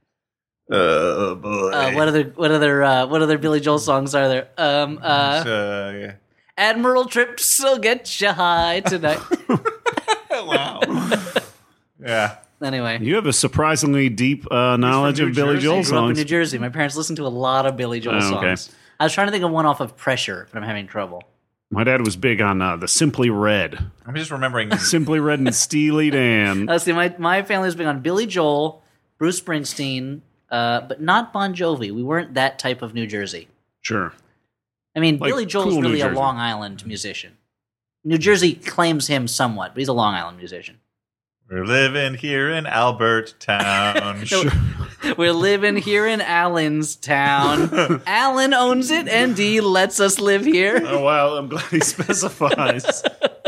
What other Billy Joel songs are there? Yeah. Admiral Trips will get you high tonight. Wow. Yeah. Anyway, You have a surprisingly deep knowledge New of Billy Jersey? Joel I grew up in songs. New Jersey. My parents listened to a lot of Billy Joel Oh, okay. songs. I was trying to think of one off of Pressure, but I'm having trouble. My dad was big on the Simply Red. I'm just remembering. Simply Red and Steely Dan. Let's see, my family was big on Billy Joel, Bruce Springsteen, but not Bon Jovi. We weren't that type of New Jersey. Sure. I mean, Like Billy Joel's cool New really a Jersey. Long Island musician. New Jersey claims him somewhat, but he's a Long Island musician. We're living here in Albert Town. We're living here in Allen's town. Allen owns it, and he lets us live here. Oh, wow. I'm glad he specifies.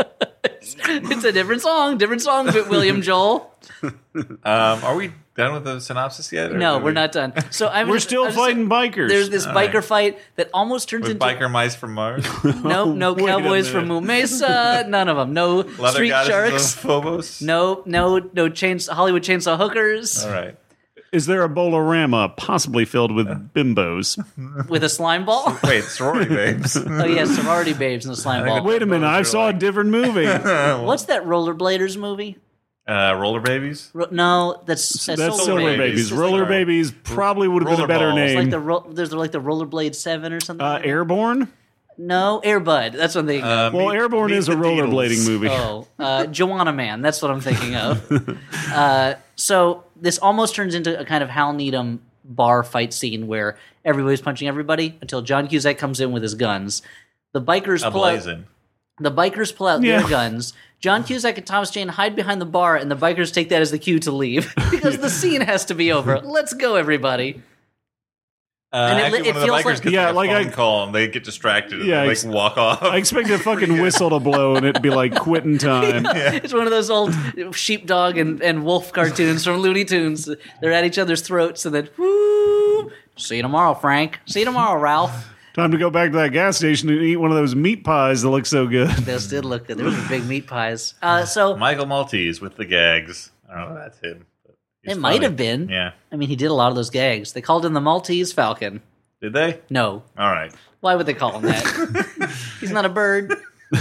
It's a different song, but William Joel. Are we done with the synopsis yet? or No, do we're we- not done. So We're still fighting bikers. There's this biker fight that almost turns With into biker mice from Mars? no Wait a cowboys from minute. Moo Mesa, none of them. No Leather street goddesses sharks. of Phobos? No Hollywood chainsaw hookers All right. Is there a Bolorama possibly filled with bimbos? with a slime ball. Wait, sorority babes. Oh yeah, sorority babes in the slime think ball. Wait a minute. I saw a different movie. What's that Rollerbladers movie? Roller babies? No, that's That's Solar Solar Babies. Babies. It's Roller like- Babies probably would have been a better Rollerballs. It's name. there's like the Rollerblade 7 or something. Airborne? No, Airbud. That's what I'm thinking of. Well, Airborne Meet is a the rollerblading Deedles. movie. Joanna Man. That's what I'm thinking of. So this almost turns into a kind of Hal Needham bar fight scene where everybody's punching everybody until John Cusack comes in with his guns. The bikers pull out. Ablazing. The bikers pull out Yeah. their guns. John Cusack and Thomas Jane hide behind the bar, and the bikers take that as the cue to leave because the scene has to be over. Let's go, everybody! And it- Actually, it one of the feels bikers like- gets Yeah, like a like phone I- call and they get distracted Yeah, and they walk off. I expected a fucking whistle to blow and it'd be like quitting time. It's one of those old sheepdog and wolf cartoons from Looney Tunes. They're at each other's throats, and then whoo! See you tomorrow, Frank. See you tomorrow, Ralph. Time to go back to that gas station and eat one of those meat pies that look so good. Those did look good. Those were big meat pies. So Michael Maltese with the gags. I don't know if that's him. But he's it might funny. have been. Yeah. I mean, he did a lot of those gags. They called him the Maltese Falcon. Did they? No. All right. Why would they call him that? He's not a bird.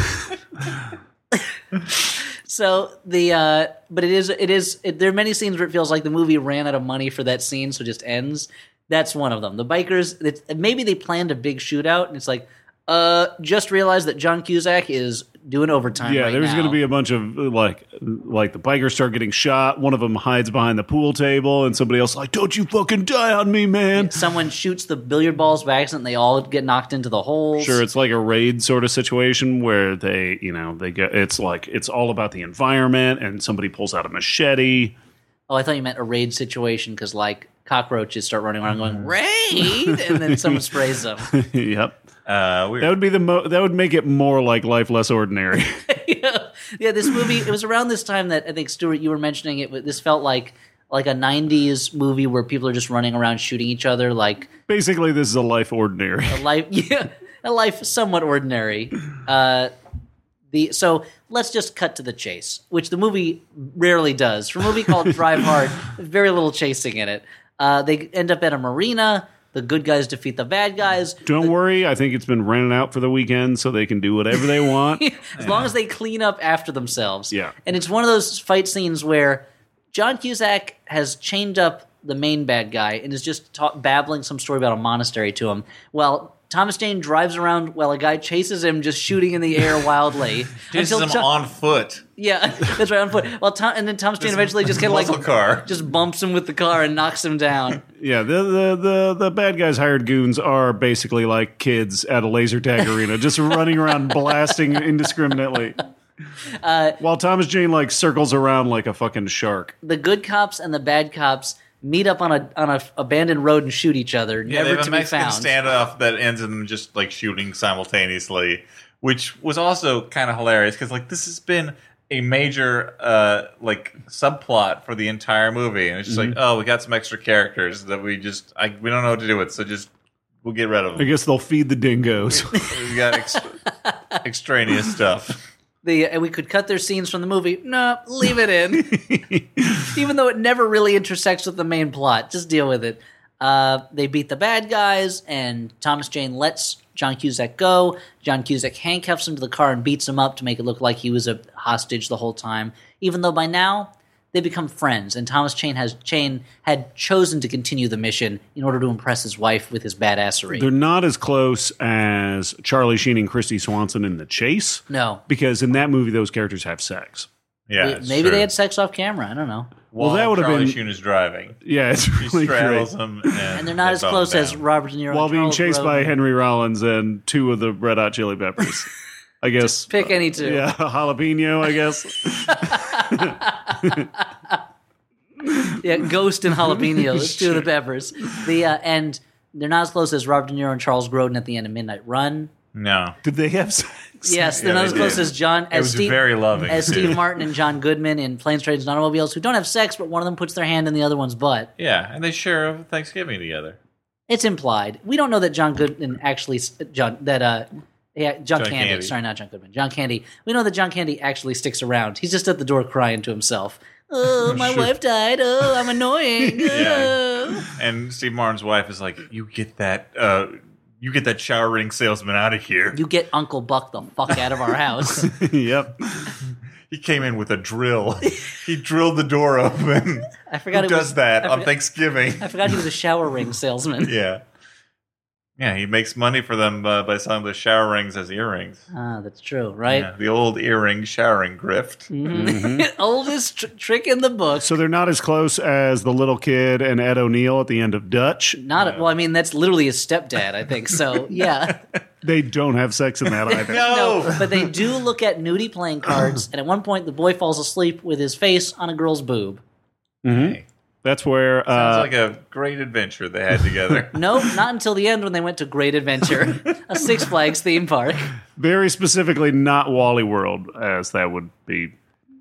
So but there are many scenes where it feels like the movie ran out of money for that scene, so it just ends. That's one of them. The bikers, maybe they planned a big shootout, and it's like, just realized that John Cusack is doing overtime. Yeah, right there's now. going to be a bunch of like the bikers start getting shot. One of them hides behind the pool table, and somebody else like, "Don't you fucking die on me, man!" Someone shoots the billiard balls by accident. They all get knocked into the holes. Sure, it's like a raid sort of situation where they get. It's like it's all about the environment, and somebody pulls out a machete. Oh, I thought you meant a raid situation because like cockroaches start running around going raid, and then someone sprays them. Yep. Weird. That would be that would make it more like Life Less Ordinary. Yeah, this movie. It was around this time that I think Stuart, you were mentioning it. But this felt like a '90s movie where people are just running around shooting each other. Like Basically, this is a Life Ordinary. a life somewhat ordinary. So let's just cut to the chase, which the movie rarely does. For a movie called Drive Hard, very little chasing in it. They end up at a marina. The good guys defeat the bad guys. Don't worry, I think it's been rented out for the weekend so they can do whatever they want. As long as they clean up after themselves. Yeah. And it's one of those fight scenes where John Cusack has chained up the main bad guy and is just babbling some story about a monastery to him, while Thomas Jane drives around while a guy chases him, just shooting in the air wildly. Chases him on foot. Yeah, that's right, on foot. Well, and then Thomas Jane eventually just kind of muscle car. just bumps him with the car and knocks him down. Yeah, the bad guys hired goons are basically like kids at a laser tag arena, just running around blasting indiscriminately. While Thomas Jane like circles around like a fucking shark. The good cops and the bad cops meet up on a abandoned road and shoot each other, Yeah, they never have to a be Mexican found. standoff that ends in them just like shooting simultaneously, which was also kind of hilarious because like this has been a major like subplot for the entire movie, and it's just like, oh, we got some extra characters that we don't know what to do with, so we'll get rid of I them. guess they'll feed the dingoes. We got extraneous stuff. And we could cut their scenes from the movie. No, leave it in. Even though it never really intersects with the main plot. Just deal with it. They beat the bad guys, and Thomas Jane lets John Cusack go. John Cusack handcuffs him to the car and beats him up to make it look like he was a hostage the whole time. Even though by now, they become friends, and Thomas Jane had chosen to continue the mission in order to impress his wife with his badassery. They're not as close as Charlie Sheen and Christy Swanson in The Chase. No. Because in that movie, those characters have sex. Yeah, it's Maybe true. they had sex off camera. I don't know. While that would've Charlie been- Sheen is driving. Yeah, it's He really straddles great. him, And they're not they as bump close him as down. Robert De Niro. While and being Charles chased by Grodin. Henry Rollins and two of the Red Hot Chili Peppers. I guess. Pick any two. Yeah, jalapeno, I guess. Yeah, Ghost and Jalapenos, two of the peppers. And they're not as close as Robert De Niro and Charles Grodin at the end of Midnight Run. No. Did they have sex? Yes, they're Yeah, not they as close did. as John. It was very loving, as too. Steve Martin and John Goodman in Planes, Trains, and Automobiles, who don't have sex, but one of them puts their hand in the other one's butt. Yeah, and they share Thanksgiving together. It's implied. We don't know that John Goodman actually John Candy. Candy. Sorry, not John Goodman. John Candy. We know that John Candy actually sticks around. He's just at the door crying to himself. Oh, my wife died. Oh, I'm annoying. Yeah. Oh. And Steve Martin's wife is like, you get that shower ring salesman out of here. You get Uncle Buck the fuck out of our house. Yep. He came in with a drill. He drilled the door open. I forgot Who it does was, that I on forgot- Thanksgiving? I forgot he was a shower ring salesman. Yeah. Yeah, he makes money for them by selling the shower rings as earrings. Ah, that's true, right? Yeah, the old earring showering grift. Oldest trick in the book. So they're not as close as the little kid and Ed O'Neill at the end of Dutch. Well, I mean, that's literally his stepdad, I think. So, yeah. They don't have sex in that either. No, but they do look at nudie playing cards, and at one point the boy falls asleep with his face on a girl's boob. Hey, That's where sounds like a great adventure they had together. Nope, not until the end when they went to Great Adventure, a Six Flags theme park. very specifically not Wally World, as that would be.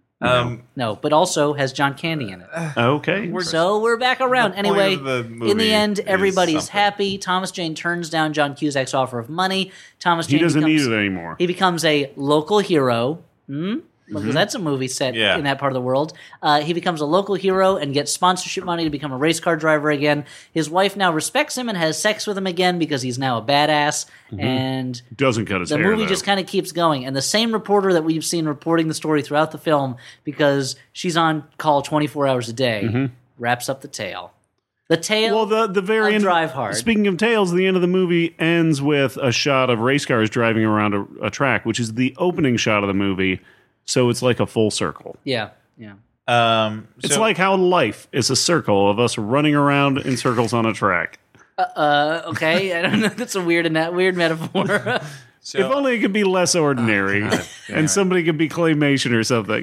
No, but also has John Candy in it. Okay. So we're back around. The point Anyway, of the movie in the end, is everybody's something. happy. Thomas Jane turns down John Cusack's offer of money. Thomas He Jane doesn't becomes, need it anymore. He becomes a local hero. Because that's a movie set Yeah. in that part of the world. He becomes a local hero and gets sponsorship money to become a race car driver again. His wife now respects him and has sex with him again because he's now a badass. And Doesn't cut his the hair. movie though. just kind of keeps going. And the same reporter that we've seen reporting the story throughout the film, because she's on call 24 hours a day, wraps up the tale. The tale Well, the very of end, Drive Hard. Speaking of tails, the end of the movie ends with a shot of race cars driving around a track, which is the opening shot of the movie. So it's like a full circle. Yeah. It's like how life is a circle of us running around in circles on a track. Okay, I don't know. That's a weird metaphor. So, If only it could be less ordinary, and somebody could be claymation or something.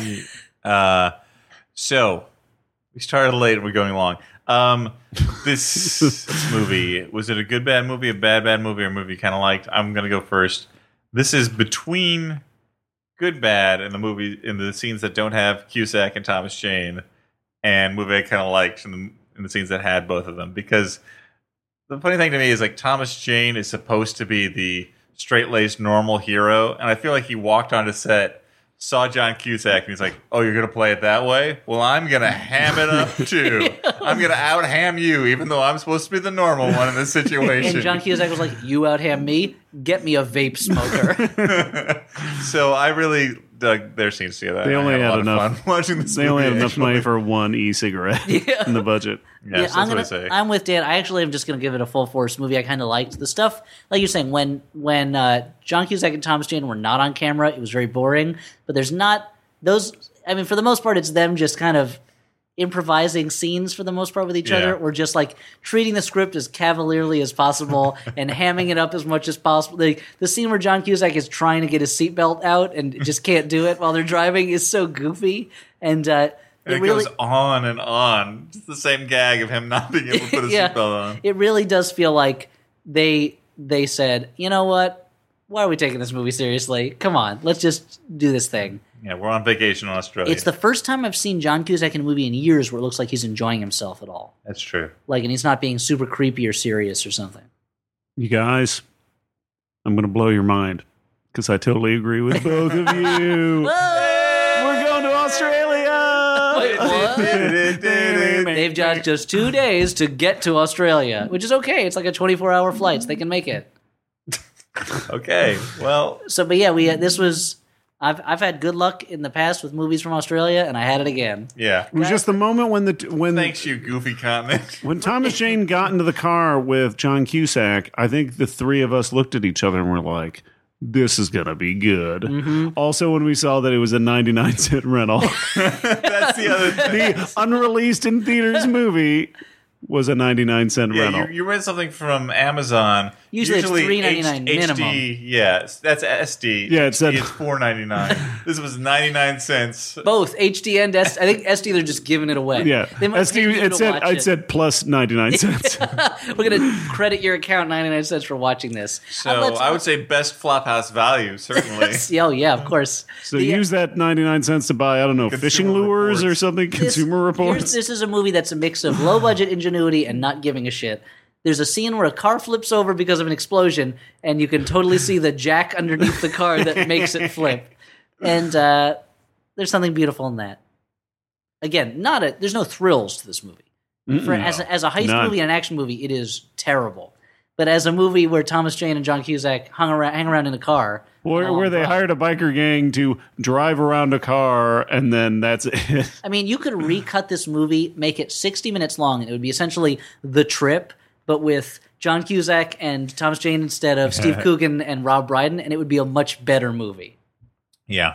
So we started late and we're going long. This movie, was it a good bad movie, a bad movie, or a movie you kind of liked? I'm going to go first. This is between good bad in the movie, in the scenes that don't have Cusack and Thomas Jane, and movie I kind of liked in the scenes that had both of them. Because the funny thing to me is, like, Thomas Jane is supposed to be the straight-laced normal hero, and I feel like he walked onto set, saw John Cusack, and he's like, "Oh, you're gonna play it that way? Well, I'm gonna ham it up too. I'm gonna out ham you, even though I'm supposed to be the normal one in this situation." And John Cusack was like, "You out ham me? Get me a vape smoker." So I really dug their scenes together. They only I had a lot enough. of fun watching this. They only had movie, enough actually. money for one e-cigarette in the budget. Yes, that's what I say. I'm with Dan. I actually am just going to give it a full force movie. I kind of liked the stuff, like you're saying, when John Cusack and Thomas Jane were not on camera, it was very boring. But there's not those. I mean, for the most part, it's them just kind of improvising scenes for the most part with each other, or just like treating the script as cavalierly as possible and hamming it up as much as possible. The scene where John Cusack is trying to get his seatbelt out and just can't do it while they're driving is so goofy, and it really goes on and on. It's the same gag of him not being able to put his seatbelt on. It really does feel like they said, you know what? Why are we taking this movie seriously? Come on, let's just do this thing. Yeah, we're on vacation in Australia. It's the first time I've seen John Cusack in a movie in years where it looks like he's enjoying himself at all. That's true. Like, and he's not being super creepy or serious or something. You guys, I'm going to blow your mind because I totally agree with both of you. We're going to Australia. Wait, what? They've got just 2 days to get to Australia, which is okay. It's like a 24-hour flight, so they can make it. Okay, well, So, but yeah, this was. I've had good luck in the past with movies from Australia, and I had it again. yeah. It was just the moment when Thanks, you goofy continent. when Thomas Jane got into the car with John Cusack. I think the three of us looked at each other and were like, "This is gonna be good." Mm-hmm. Also, when we saw that it was a 99-cent rental, That's the other thing. the unreleased in theaters movie was a 99-cent rental. Yeah, you read something from Amazon. Usually it's $3.99 minimum. HD, yes, that's SD. Yeah, it said- it's $4.99. This was 99 cents. Both HD and SD. I think SD, they're just giving it away. Yeah, They must pay you it to said watch it said plus 99 cents. We're going to credit your account 99 cents for watching this. So I would say best Flophouse value, certainly. Oh, yeah, of course. So use that 99 cents to buy, I don't know, Consumer fishing lures or Reports. something, Consumer Reports. This is a movie that's a mix of low budget ingenuity and not giving a shit. There's a scene where a car flips over because of an explosion, and you can totally see the jack underneath the car that makes it flip. And there's something beautiful in that. Again, there's no thrills to this movie. As a heist None. movie and an action movie, it is terrible. But as a movie where Thomas Jane and John Cusack hang around in a car, Where they hired a biker gang to drive around a car, and then that's it. I mean, you could recut this movie, make it 60 minutes long, and it would be essentially The Trip, but with John Cusack and Thomas Jane instead of Steve Coogan and Rob Brydon, and it would be a much better movie. Yeah.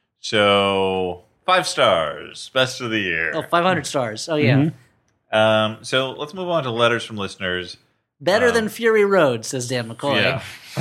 So 5 stars, best of the year. Oh, 500 stars. Oh, yeah. So let's move on to letters from listeners. Better than Fury Road, says Dan McCoy.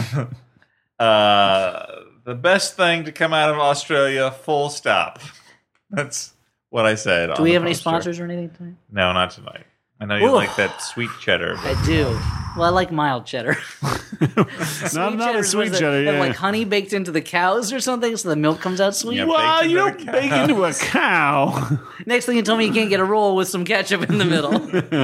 Yeah. The best thing to come out of Australia, full stop. That's what I said. Do we have any sponsors or anything tonight? No, not tonight. I know you Ooh. like that sweet cheddar. But I do. Well, I like mild cheddar. not a sweet cheddar, Have yeah. like honey baked into the cows or something, so the milk comes out sweet. Yeah. Wow, baked you into don't the bake into a cow. Next thing you told me, you can't get a roll with some ketchup in the middle.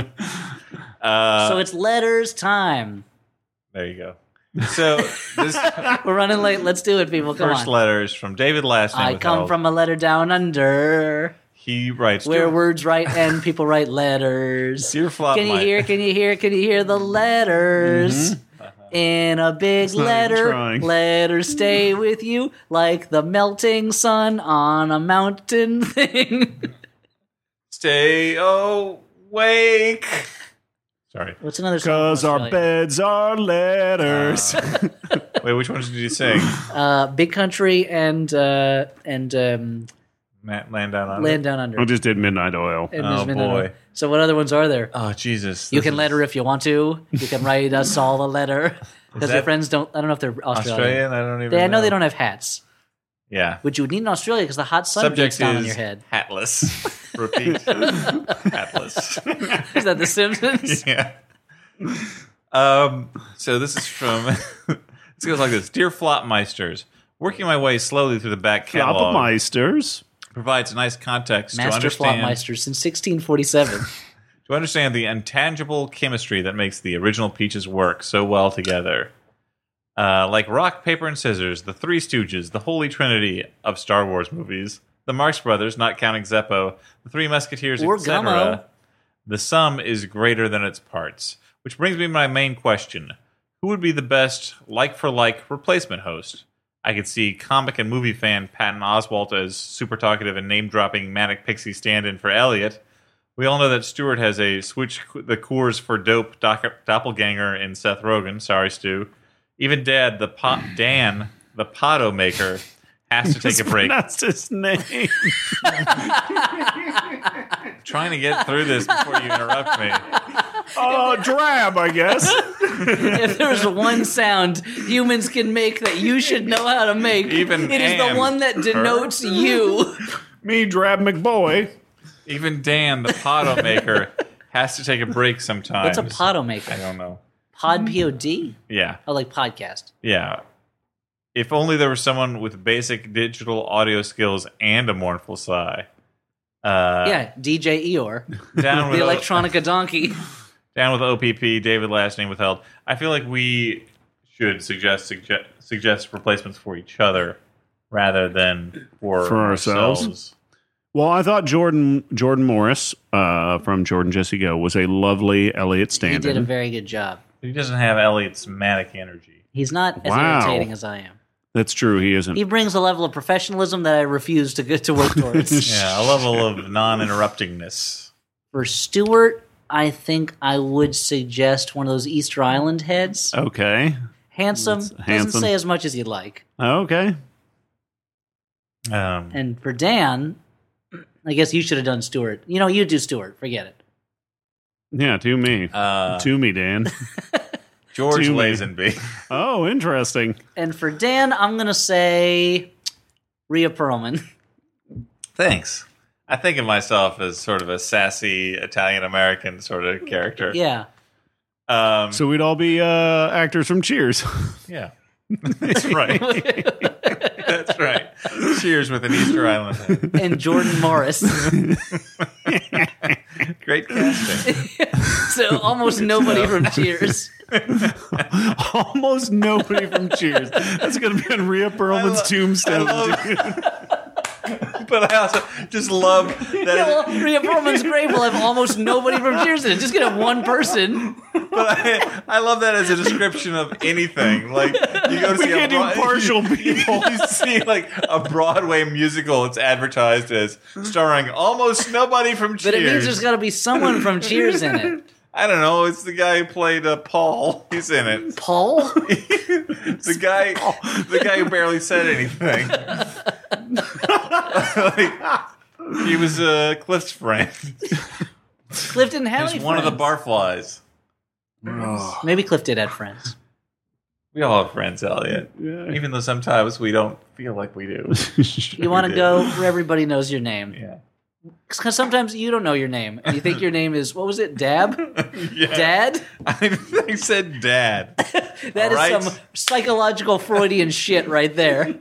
So it's letters time. there you go. So this We're running late. Let's do it, people. Come first on. letter is from David Last name I come withheld. from a letter down under, He writes, where "Dear- words write and people write letters. Dear Flop Can you Mike." hear? Can you hear? Can you hear the letters? In a big not even letter, trying. letters stay with you like the melting sun on a mountain thing. Stay Wake. Sorry. What's another song? Because from our Australia? beds are letters. Wait, which ones did you sing? Big Country and Land Down Under? Land Down Under. I just did Midnight Oil. And Oh, there's Midnight boy. Oil. So what other ones are there? Oh, Jesus. You can let her if you want to. You can write us all a letter. Because your that friends don't. I don't know if they're Australian. Australian? I don't even I know. know they don't have hats, Yeah. which you would need in Australia because the hot sun Subject beats down on is your head. hatless. Repeat. Hatless. Is that The Simpsons? Yeah. So this is from. This goes like this: Dear Flopmeisters, working my way slowly through the back catalog Flopmeisters. provides nice context to Master understand Flopmeister since 1647. to understand the intangible chemistry that makes the original Peaches work so well together. Like rock, paper, and scissors, the Three Stooges, the Holy Trinity of Star Wars movies, the Marx Brothers, not counting Zeppo, the Three Musketeers, Or etc. Gummo. The sum is greater than its parts. Which brings me to my main question. Who would be the best like-for-like replacement host? I could see comic and movie fan Patton Oswalt as super talkative and name-dropping manic pixie stand-in for Elliot. We all know that Stewart has a switch the Coors for dope doppelganger in Seth Rogen. Sorry, Stu. Even Dan, the Potto maker, has to take a break. That's his name. Trying to get through this before you interrupt me. Drab, I guess. If there's one sound humans can make that you should know how to make, Even it is the and one that denotes you. Me, Drab McBoy. Even Dan, the Potto maker, has to take a break sometimes. What's a Potto maker? I don't know. Pod P-O-D? Yeah. Oh, like podcast. Yeah. If only there was someone with basic digital audio skills and a mournful sigh. Yeah, DJ Eeyore. Down The with Electronica Donkey. Down with OPP, David last name withheld. I feel like we should suggest replacements for each other rather than for ourselves. Well, I thought Jordan Morris from Jordan Jesse Go was a lovely Elliot He stand-in. did a very good job. He doesn't have Elliot's manic energy. He's not as Wow. irritating as I am. That's true. He isn't. He brings a level of professionalism that I refuse to get to work towards. Yeah, a level of non-interruptingness. For Stewart, I think I would suggest one of those Easter Island heads. Okay. Handsome. That's Doesn't handsome. say as much as you'd like. Okay. And for Dan, I guess you should have done Stewart. You know, you do Stewart. Forget it. Yeah, to me. To me, Dan. George to me. Lazenby. Oh, interesting. And for Dan, I'm going to say Rhea Perlman. Thanks. I think of myself as sort of a sassy Italian-American sort of character. Yeah. So we'd all be actors from Cheers. Yeah. That's right. That's right. Cheers with an Easter Island head. And Jordan Morris. Great casting. So almost nobody from Cheers. Almost nobody from Cheers. That's going to be on Rhea Perlman's tombstone. But I also just love that. Yeah, well, Rhea Perlman's grave will have almost nobody from Cheers in it. Just gonna have one person. But I love that as a description of anything. Like you go to We see can't do partial people. You see like a Broadway musical. It's advertised as starring almost nobody from Cheers. But it means there's got to be someone from Cheers in it. I don't know. It's the guy who played Paul. He's in it. Paul? the guy who barely said anything. Like, he was Cliff's friend. Cliff didn't have He was any one of the friends. barflies. Maybe Cliff did have friends. We all have friends, Elliot. Yeah. Even though sometimes we don't feel like we do. You want to do. go where everybody knows your name. Yeah. Because sometimes you don't know your name. And you think your name is, what was it, Dab? Yeah. Dad? I said dad. That is Alright. some psychological Freudian shit right there.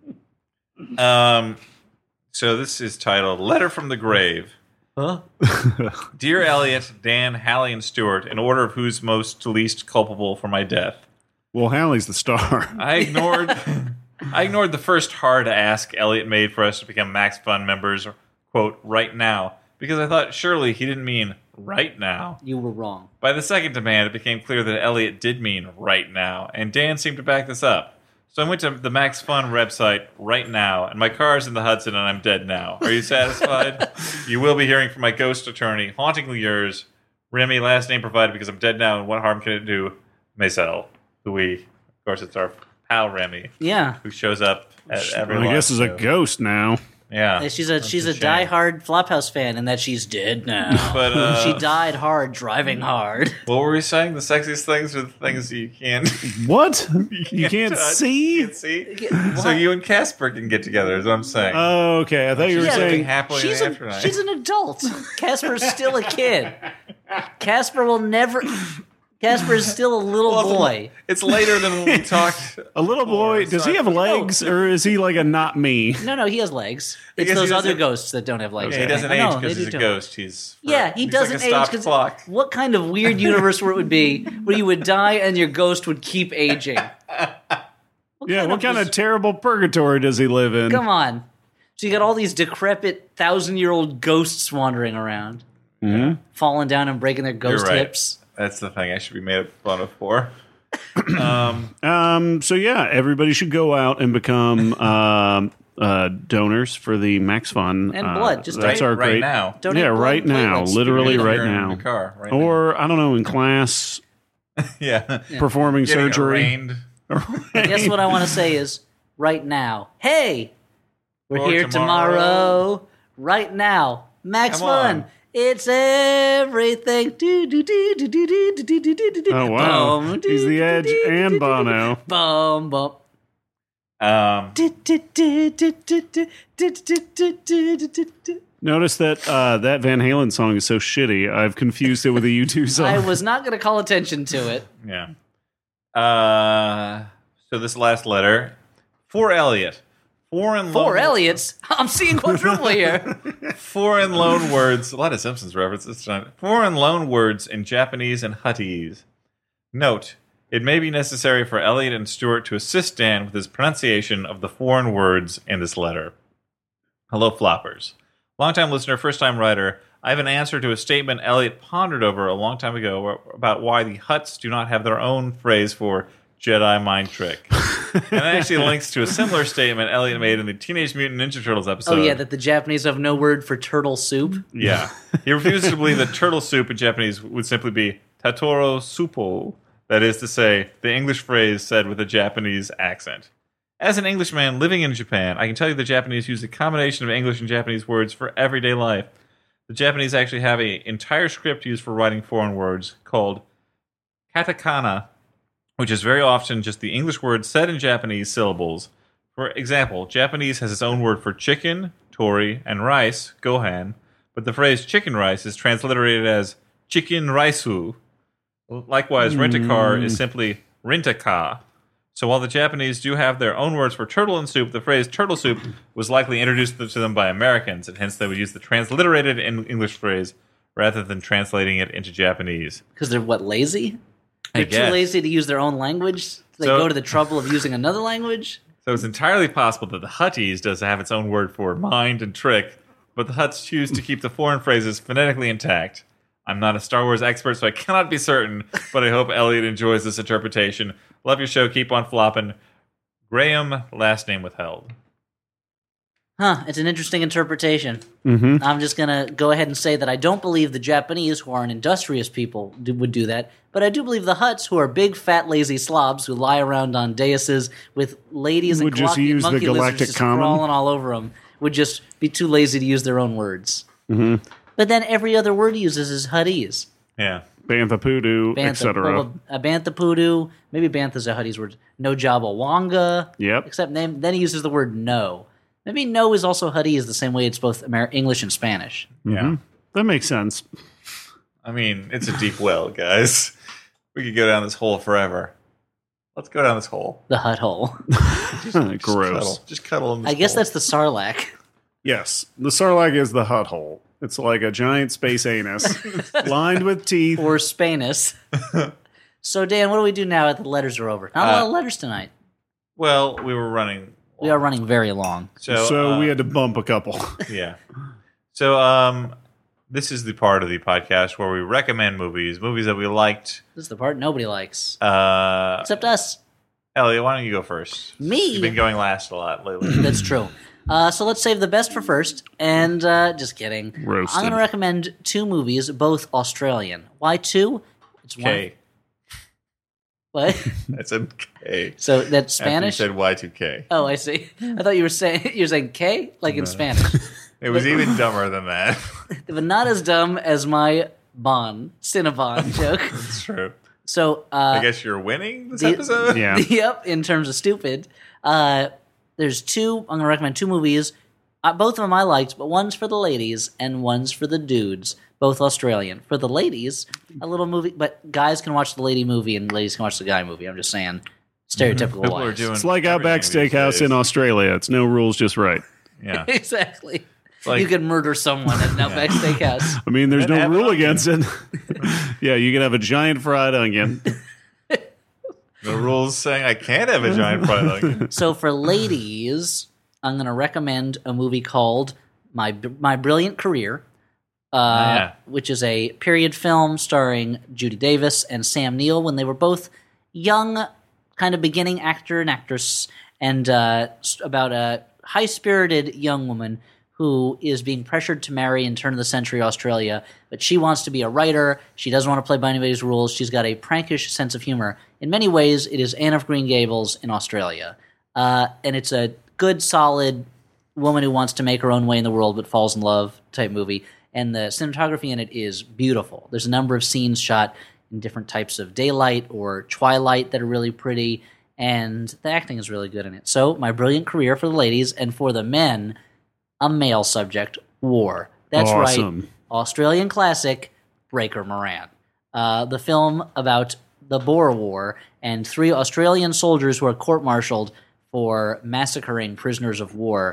So this is titled Letter from the Grave. Huh? Dear Elliot, Dan, Hallie, and Stuart, in order of who's most least culpable for my death. Well, Hallie's the star. I ignored the first hard ask Elliot made for us to become Max Fun members, quote, right now, because I thought surely he didn't mean right now. You were wrong. By the second demand, it became clear that Elliot did mean right now, and Dan seemed to back this up. So I went to the Max Fun website right now, and my car is in the Hudson, and I'm dead now. Are you satisfied? You will be hearing from my ghost attorney, hauntingly yours, Remy, last name provided because I'm dead now, and what harm can it do? Maisel, of course, it's our pal Remy, who shows up at every I guess is a ghost now. Yeah, she's a diehard Flophouse fan, and that she's dead now. But she died hard, driving hard. What were we saying? The sexiest things are the things you can't. What? You can't touch, see? You can't see. So you and Casper can get together. Is what I'm saying. Oh, okay. I thought you were saying happily she's after night. She's an adult. Casper's still a kid. Casper will never. Casper is still a little boy. It's later than when we talked. A little boy. Does he have legs, or is he like a not me? No, he has legs. It's those other ghosts that don't have legs. Okay, he doesn't age because he's a ghost. He doesn't age because what kind of weird universe where it would be where you would die and your ghost would keep aging? What kind of terrible purgatory does he live in? Come on. So you got all these decrepit 1,000-year-old ghosts wandering around, falling down and breaking their ghost hips. That's the thing I should be made fun of for. So yeah, everybody should go out and become donors for the Max Fun and blood. Just that's our right great now. Donate blood right now, literally right in now. your car right or I don't know, in class, performing Getting surgery. arraigned. I guess what I want to say is right now. Hey, we're Or here tomorrow. Right now, Max Come Fun. on. It's everything. Oh wow, he's the Edge and Bono. Bum bum. Notice that that Van Halen song is so shitty. I've confused it with a U2 song. I was not going to call attention to it. Yeah. So this last letter for Elliot. Four Elliots? I'm seeing quadruple here. Foreign loan words. A lot of Simpsons references tonight. Foreign loan words in Japanese and Huttese. Note, it may be necessary for Elliot and Stuart to assist Dan with his pronunciation of the foreign words in this letter. Hello, floppers. Long-time listener, first-time writer. I have an answer to a statement Elliot pondered over a long time ago about why the Hutts do not have their own phrase for Jedi mind trick. And it actually links to a similar statement Elliot made in the Teenage Mutant Ninja Turtles episode. Oh, yeah, that the Japanese have no word for turtle soup. Yeah. He refuses to believe that turtle soup in Japanese would simply be Tatoro Supo. That is to say, the English phrase said with a Japanese accent. As an Englishman living in Japan, I can tell you the Japanese use a combination of English and Japanese words for everyday life. The Japanese actually have an entire script used for writing foreign words called katakana, which is very often just the English word said in Japanese syllables. For example, Japanese has its own word for chicken, tori, and rice, gohan, but the phrase chicken rice is transliterated as chicken raisu. Likewise, rent-a-car is simply rent-a-ka. So while the Japanese do have their own words for turtle and soup, the phrase turtle soup was likely introduced to them by Americans, and hence they would use the transliterated English phrase rather than translating it into Japanese. Because they're, lazy? They're too lazy to use their own language? They go to the trouble of using another language? So it's entirely possible that the Huttese does have its own word for mind and trick, but the Hutts choose to keep the foreign phrases phonetically intact. I'm not a Star Wars expert, so I cannot be certain, but I hope Elliot enjoys this interpretation. Love your show. Keep on flopping. Graham, last name withheld. It's an interesting interpretation. Mm-hmm. I'm just going to go ahead and say that I don't believe the Japanese, who are an industrious people, would do that. But I do believe the Hutts, who are big, fat, lazy slobs who lie around on daises with ladies and monkey lizards just crawling all over them, would just be too lazy to use their own words. Mm-hmm. But then every other word he uses is Huttese. Yeah. Bantha Poodoo, etc. Bantha Poodoo. Maybe Bantha's a Huttese word. No Jabawonga. Yep. Except then he uses the word no. Maybe no is also Huttese the same way it's both English and Spanish. Yeah. Mm-hmm. That makes sense. I mean, it's a deep well, guys. We could go down this hole forever. Let's go down this hole. The Hutt hole. Gross. Just cuddle in this I guess hole. that's the Sarlacc. Yes. The Sarlacc is the Hutt hole. It's like a giant space anus lined with teeth. Or Spanus. So, Dan, what do we do now that the letters are over? Not a lot of letters tonight. Well, we were running. We are running very long. So we had to bump a couple. Yeah. So this is the part of the podcast where we recommend movies that we liked. This is the part nobody likes. Except us. Elliot, why don't you go first? Me? You've been going last a lot lately. That's true. So let's save the best for first. And just kidding. Roasted. I'm going to recommend 2 movies, both Australian. Why 2? It's K. What? That's a K. So that's Spanish? After you said Y2K. Oh, I see. I thought you were saying K, like in Spanish. It was even dumber than that. But not as dumb as my Cinnabon joke. It's true. So I guess you're winning this episode? Yeah. Yep, in terms of stupid. There's 2, I'm going to recommend 2 movies. Both of them I liked, but one's for the ladies and one's for the dudes. Both Australian. For the ladies, a little movie, but guys can watch the lady movie and ladies can watch the guy movie. I'm just saying, stereotypical People are wise. doing It's like Outback everything these Steakhouse days. in Australia. It's no rules, just right. Yeah. Exactly. Like- You could murder someone at an Outback Steakhouse. I mean, there's Then no have rule an against it. Yeah, you can have a giant fried onion. The rules saying I can't have a giant fried onion. So for ladies, I'm going to recommend a movie called My Brilliant Career, which is a period film starring Judy Davis and Sam Neill when they were both young, kind of beginning actor and actress, and about a high-spirited young woman who is being pressured to marry in turn-of-the-century Australia, but she wants to be a writer. She doesn't want to play by anybody's rules. She's got a prankish sense of humor. In many ways, it is Anne of Green Gables in Australia. And it's a good, solid woman who wants to make her own way in the world but falls in love type movie. And the cinematography in it is beautiful. There's a number of scenes shot in different types of daylight or twilight that are really pretty, and the acting is really good in it. So, My Brilliant Career for the ladies, and for the men, a male subject, war. That's Awesome. right. Australian classic, Breaker Moran. The film about the Boer War and 3 Australian soldiers who are court-martialed for massacring prisoners of war.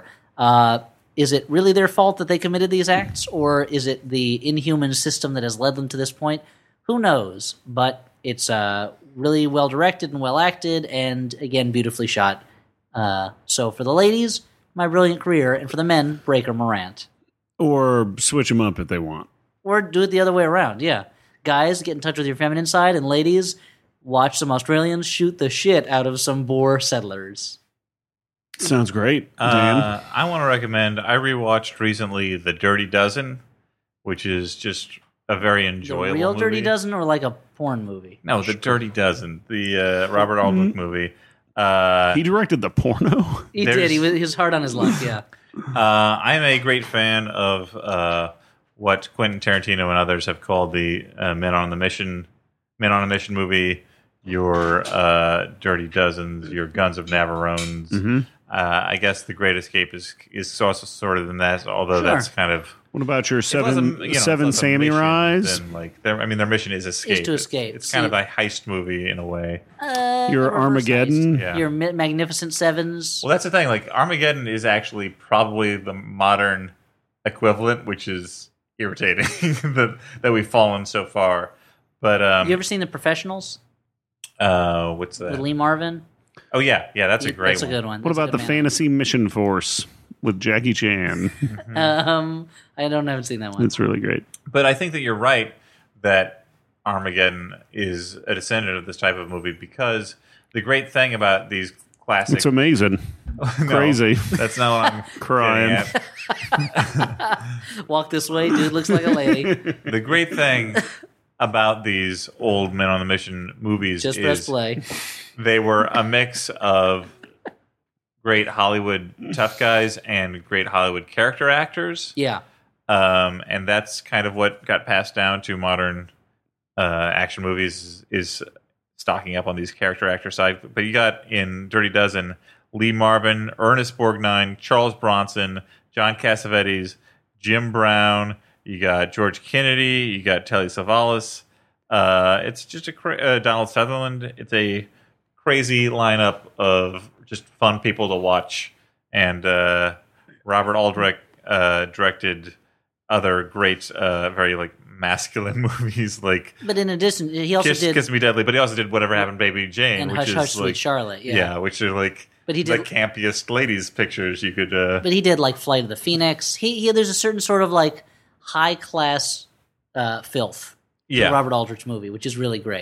Is it really their fault that they committed these acts, or is it the inhuman system that has led them to this point? Who knows? But it's really well directed and well acted, and again, beautifully shot. So for the ladies, My Brilliant Career, and for the men, Breaker Morant. Or switch them up if they want. Or do it the other way around, yeah. Guys, get in touch with your feminine side, and ladies, watch some Australians shoot the shit out of some Boer settlers. Sounds great, Dan. I want to recommend, I rewatched recently The Dirty Dozen, which is just a very The enjoyable real movie. Dirty Dozen, or like a porn movie? No, The Dirty Dozen, the Robert Aldrich movie. He directed the porno. He There's- did. He was hard on his luck, yeah. I'm a great fan of what Quentin Tarantino and others have called the Men on a Mission movie, your Dirty Dozens, your Guns of Navarone. Mm-hmm. I guess The Great Escape is also sort of than that, although Sure. that's kind of What about your it wasn't, seven you know, seven it's less a mission samurais? than, like, their mission is escape. to escape. It's kind of See- a heist movie in a way. Your Reverse Armageddon? heist. Yeah. Your Magnificent Sevens. Well, that's the thing. Like, Armageddon is actually probably the modern equivalent, which is irritating that we've fallen so far. But you ever seen The Professionals what's that? with Lee Marvin? Oh yeah, that's a great That's one. a good one. What That's a about the good man. Fantasy Mission Force with Jackie Chan? I haven't seen that one. It's really great. But I think that you're right that Armageddon is a descendant of this type of movie because the great thing about these classic, It's amazing. No, crazy. That's not what I'm Crying. getting at. Walk this way, dude looks like a lady. The great thing about these old Men on the Mission movies Just press is play. they were a mix of great Hollywood tough guys and great Hollywood character actors. Yeah. And that's kind of what got passed down to modern action movies is stocking up on these character actor side. But you got in Dirty Dozen Lee Marvin, Ernest Borgnine, Charles Bronson, John Cassavetes, Jim Brown. You got George Kennedy. You got Telly Savalas. It's just Donald Sutherland. It's a crazy lineup of just fun people to watch. And Robert Aldrich directed other great, very like masculine movies like But in addition, he also did Kiss Me Deadly, but he also did Whatever Happened to Baby Jane, and which Hush is Hush Sweet like Charlotte. Yeah. which are like But he the did- campiest ladies pictures you could. But he did like Flight of the Phoenix. He there's a certain sort of like high class filth to Yeah. Robert Aldrich movie, which is really great.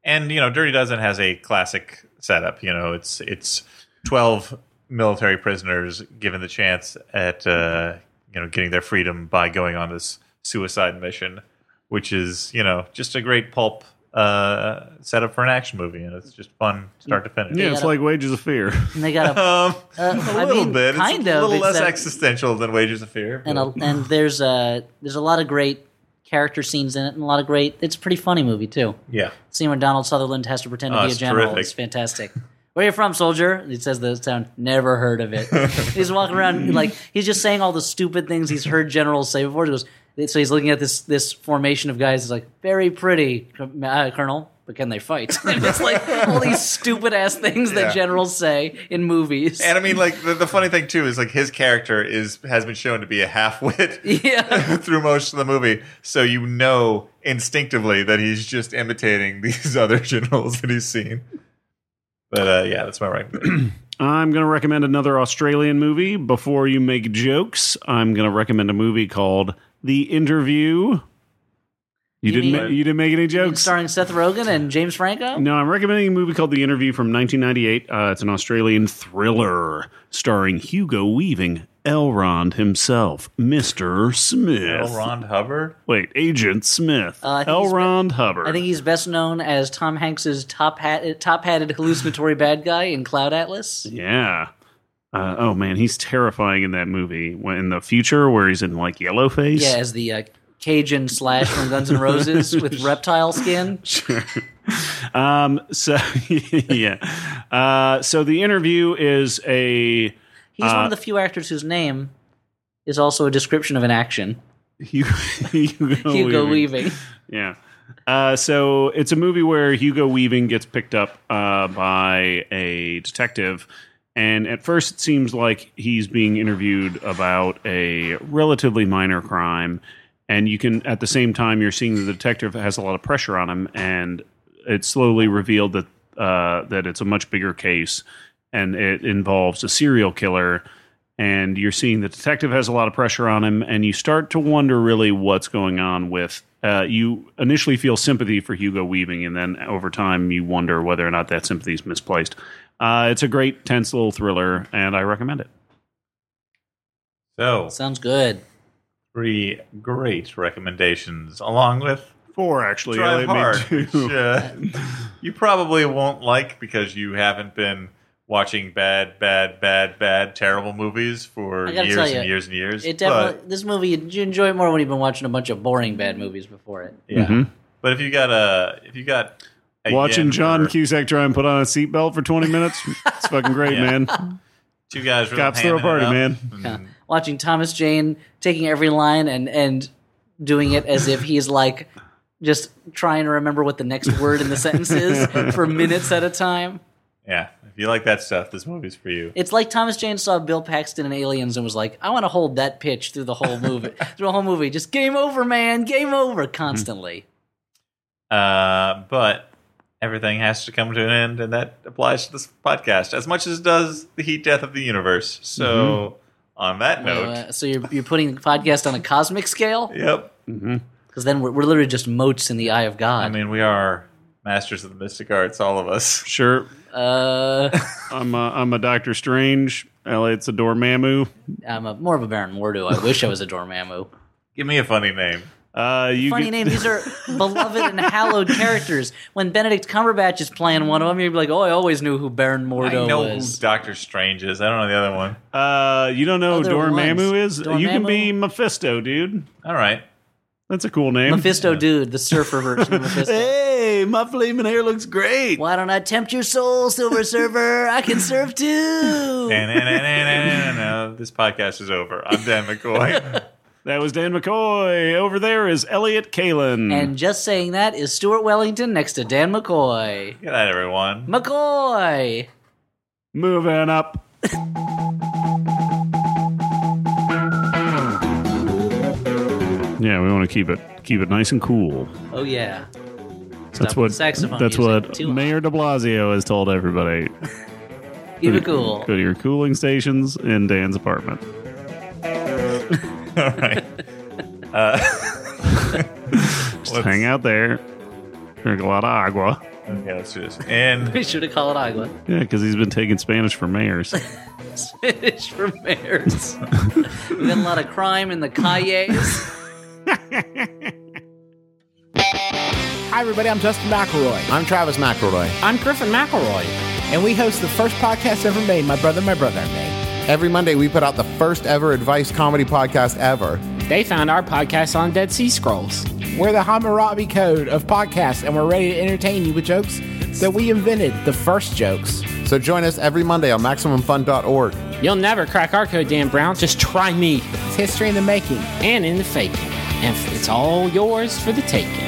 And Dirty Dozen has a classic setup. It's 12 military prisoners given the chance at getting their freedom by going on this suicide mission, which is just a great pulp setup for an action movie, and it's just fun start to finish. Yeah, it's like Wages of Fear. And they got a little bit. Kind it's a little less except, existential than Wages of Fear. And there's a lot of great character scenes in it, and a lot of great. It's a pretty funny movie too. Yeah, scene where Donald Sutherland has to pretend to be a general. Terrific. It's fantastic. Where are you from, soldier? He says the sound. Never heard of it. He's walking around like he's just saying all the stupid things he's heard generals say before. He goes. So he's looking at this formation of guys. He's like, very pretty, Colonel, but can they fight? And it's like all these stupid ass things that generals say in movies. And I mean, like the funny thing too is like his character has been shown to be a half-wit through most of the movie. So instinctively that he's just imitating these other generals that he's seen. But that's my recommendation. I'm going to recommend another Australian movie. Before you make jokes, I'm going to recommend a movie called The Interview. You didn't make any jokes? Starring Seth Rogen and James Franco? No, I'm recommending a movie called The Interview from 1998. It's an Australian thriller starring Hugo Weaving, Elrond himself, Mr. Smith. Elrond Hubbard? Wait, Agent Smith. Elrond Hubbard. I think he's best known as Tom Hanks's top-hatted hallucinatory bad guy in Cloud Atlas. Yeah. Oh, man, he's terrifying in that movie. In the future, where he's in, like, yellow face. Yeah, as the Cajun Slash from Guns N' Roses with reptile skin. Sure. So The Interview is a... He's one of the few actors whose name is also a description of an action. Hugo Weaving. Yeah. So it's a movie where Hugo Weaving gets picked up by a detective, and at first it seems like he's being interviewed about a relatively minor crime, and at the same time you're seeing the detective has a lot of pressure on him, and it's slowly revealed that it's a much bigger case. And it involves a serial killer, and you're seeing the detective has a lot of pressure on him, and you start to wonder really what's going on with... you initially feel sympathy for Hugo Weaving, and then over time you wonder whether or not that sympathy is misplaced. It's a great, tense little thriller, and I recommend it. So, sounds good. 3 great recommendations, along with... 4, actually. Drive Hard, which you probably won't like because you haven't been... watching bad, terrible movies for years and years and years. It definitely, this movie, you enjoy it more when you've been watching a bunch of boring bad movies before it. Yeah, but if you got watching John Cusack try and put on a seatbelt for 20 minutes, it's fucking great, man. 2 guys, really cops throw a party, man. Yeah. Watching Thomas Jane taking every line and doing it as if he's like just trying to remember what the next word in the sentence is for minutes at a time. Yeah. If you like that stuff, this movie's for you. It's like Thomas Jane saw Bill Paxton in Aliens and was like, I want to hold that pitch through the whole movie. Just game over, man. Game over constantly. But everything has to come to an end, and that applies to this podcast as much as it does the heat death of the universe. So on that note... so you're putting the podcast on a cosmic scale? Yep. Because then we're literally just motes in the eye of God. I mean, we are masters of the mystic arts, all of us. Sure. I'm a Doctor Strange. Elliot's a Dormammu. I'm more of a Baron Mordo. I wish I was a Dormammu. Give me a funny name. Funny name. These are beloved and hallowed characters. When Benedict Cumberbatch is playing one of them, you'd be like, "Oh, I always knew who Baron Mordo was." I know who Doctor Strange is. I don't know the other one. You don't know who Dormammu is? Dormammu? You can be Mephisto, dude. All right. That's a cool name. Mephisto, dude, the surfer version of Mephisto. Hey, my flaming hair looks great. Why don't I tempt your soul, Silver Surfer? I can surf too. No, this podcast is over. I'm Dan McCoy. That was Dan McCoy. Over there is Elliot Kalin. And just saying that is Stuart Wellington next to Dan McCoy. Good night, everyone. McCoy. Moving up. Yeah, we want to keep it nice and cool. Oh yeah. That's what Mayor Mayor De Blasio has told everybody. Keep it cool. Go to your cooling stations in Dan's apartment. All right. Just hang out there. Drink a lot of agua. Okay, let's do this. And We should have called it agua. Yeah, because he's been taking Spanish for mayors. Spanish for mayors. We got a lot of crime in the calles. Hi, everybody. I'm Justin McElroy. I'm Travis McElroy. I'm Griffin McElroy. And we host the first podcast ever made, My Brother and Me. Every Monday, we put out the first ever advice comedy podcast ever. They found our podcast on Dead Sea Scrolls. We're the Hammurabi Code of podcasts, and we're ready to entertain you with jokes that we invented, the first jokes. So join us every Monday on MaximumFun.org. You'll never crack our code, Dan Brown. Just try me. It's history in the making. And in the faking. And it's all yours for the taking.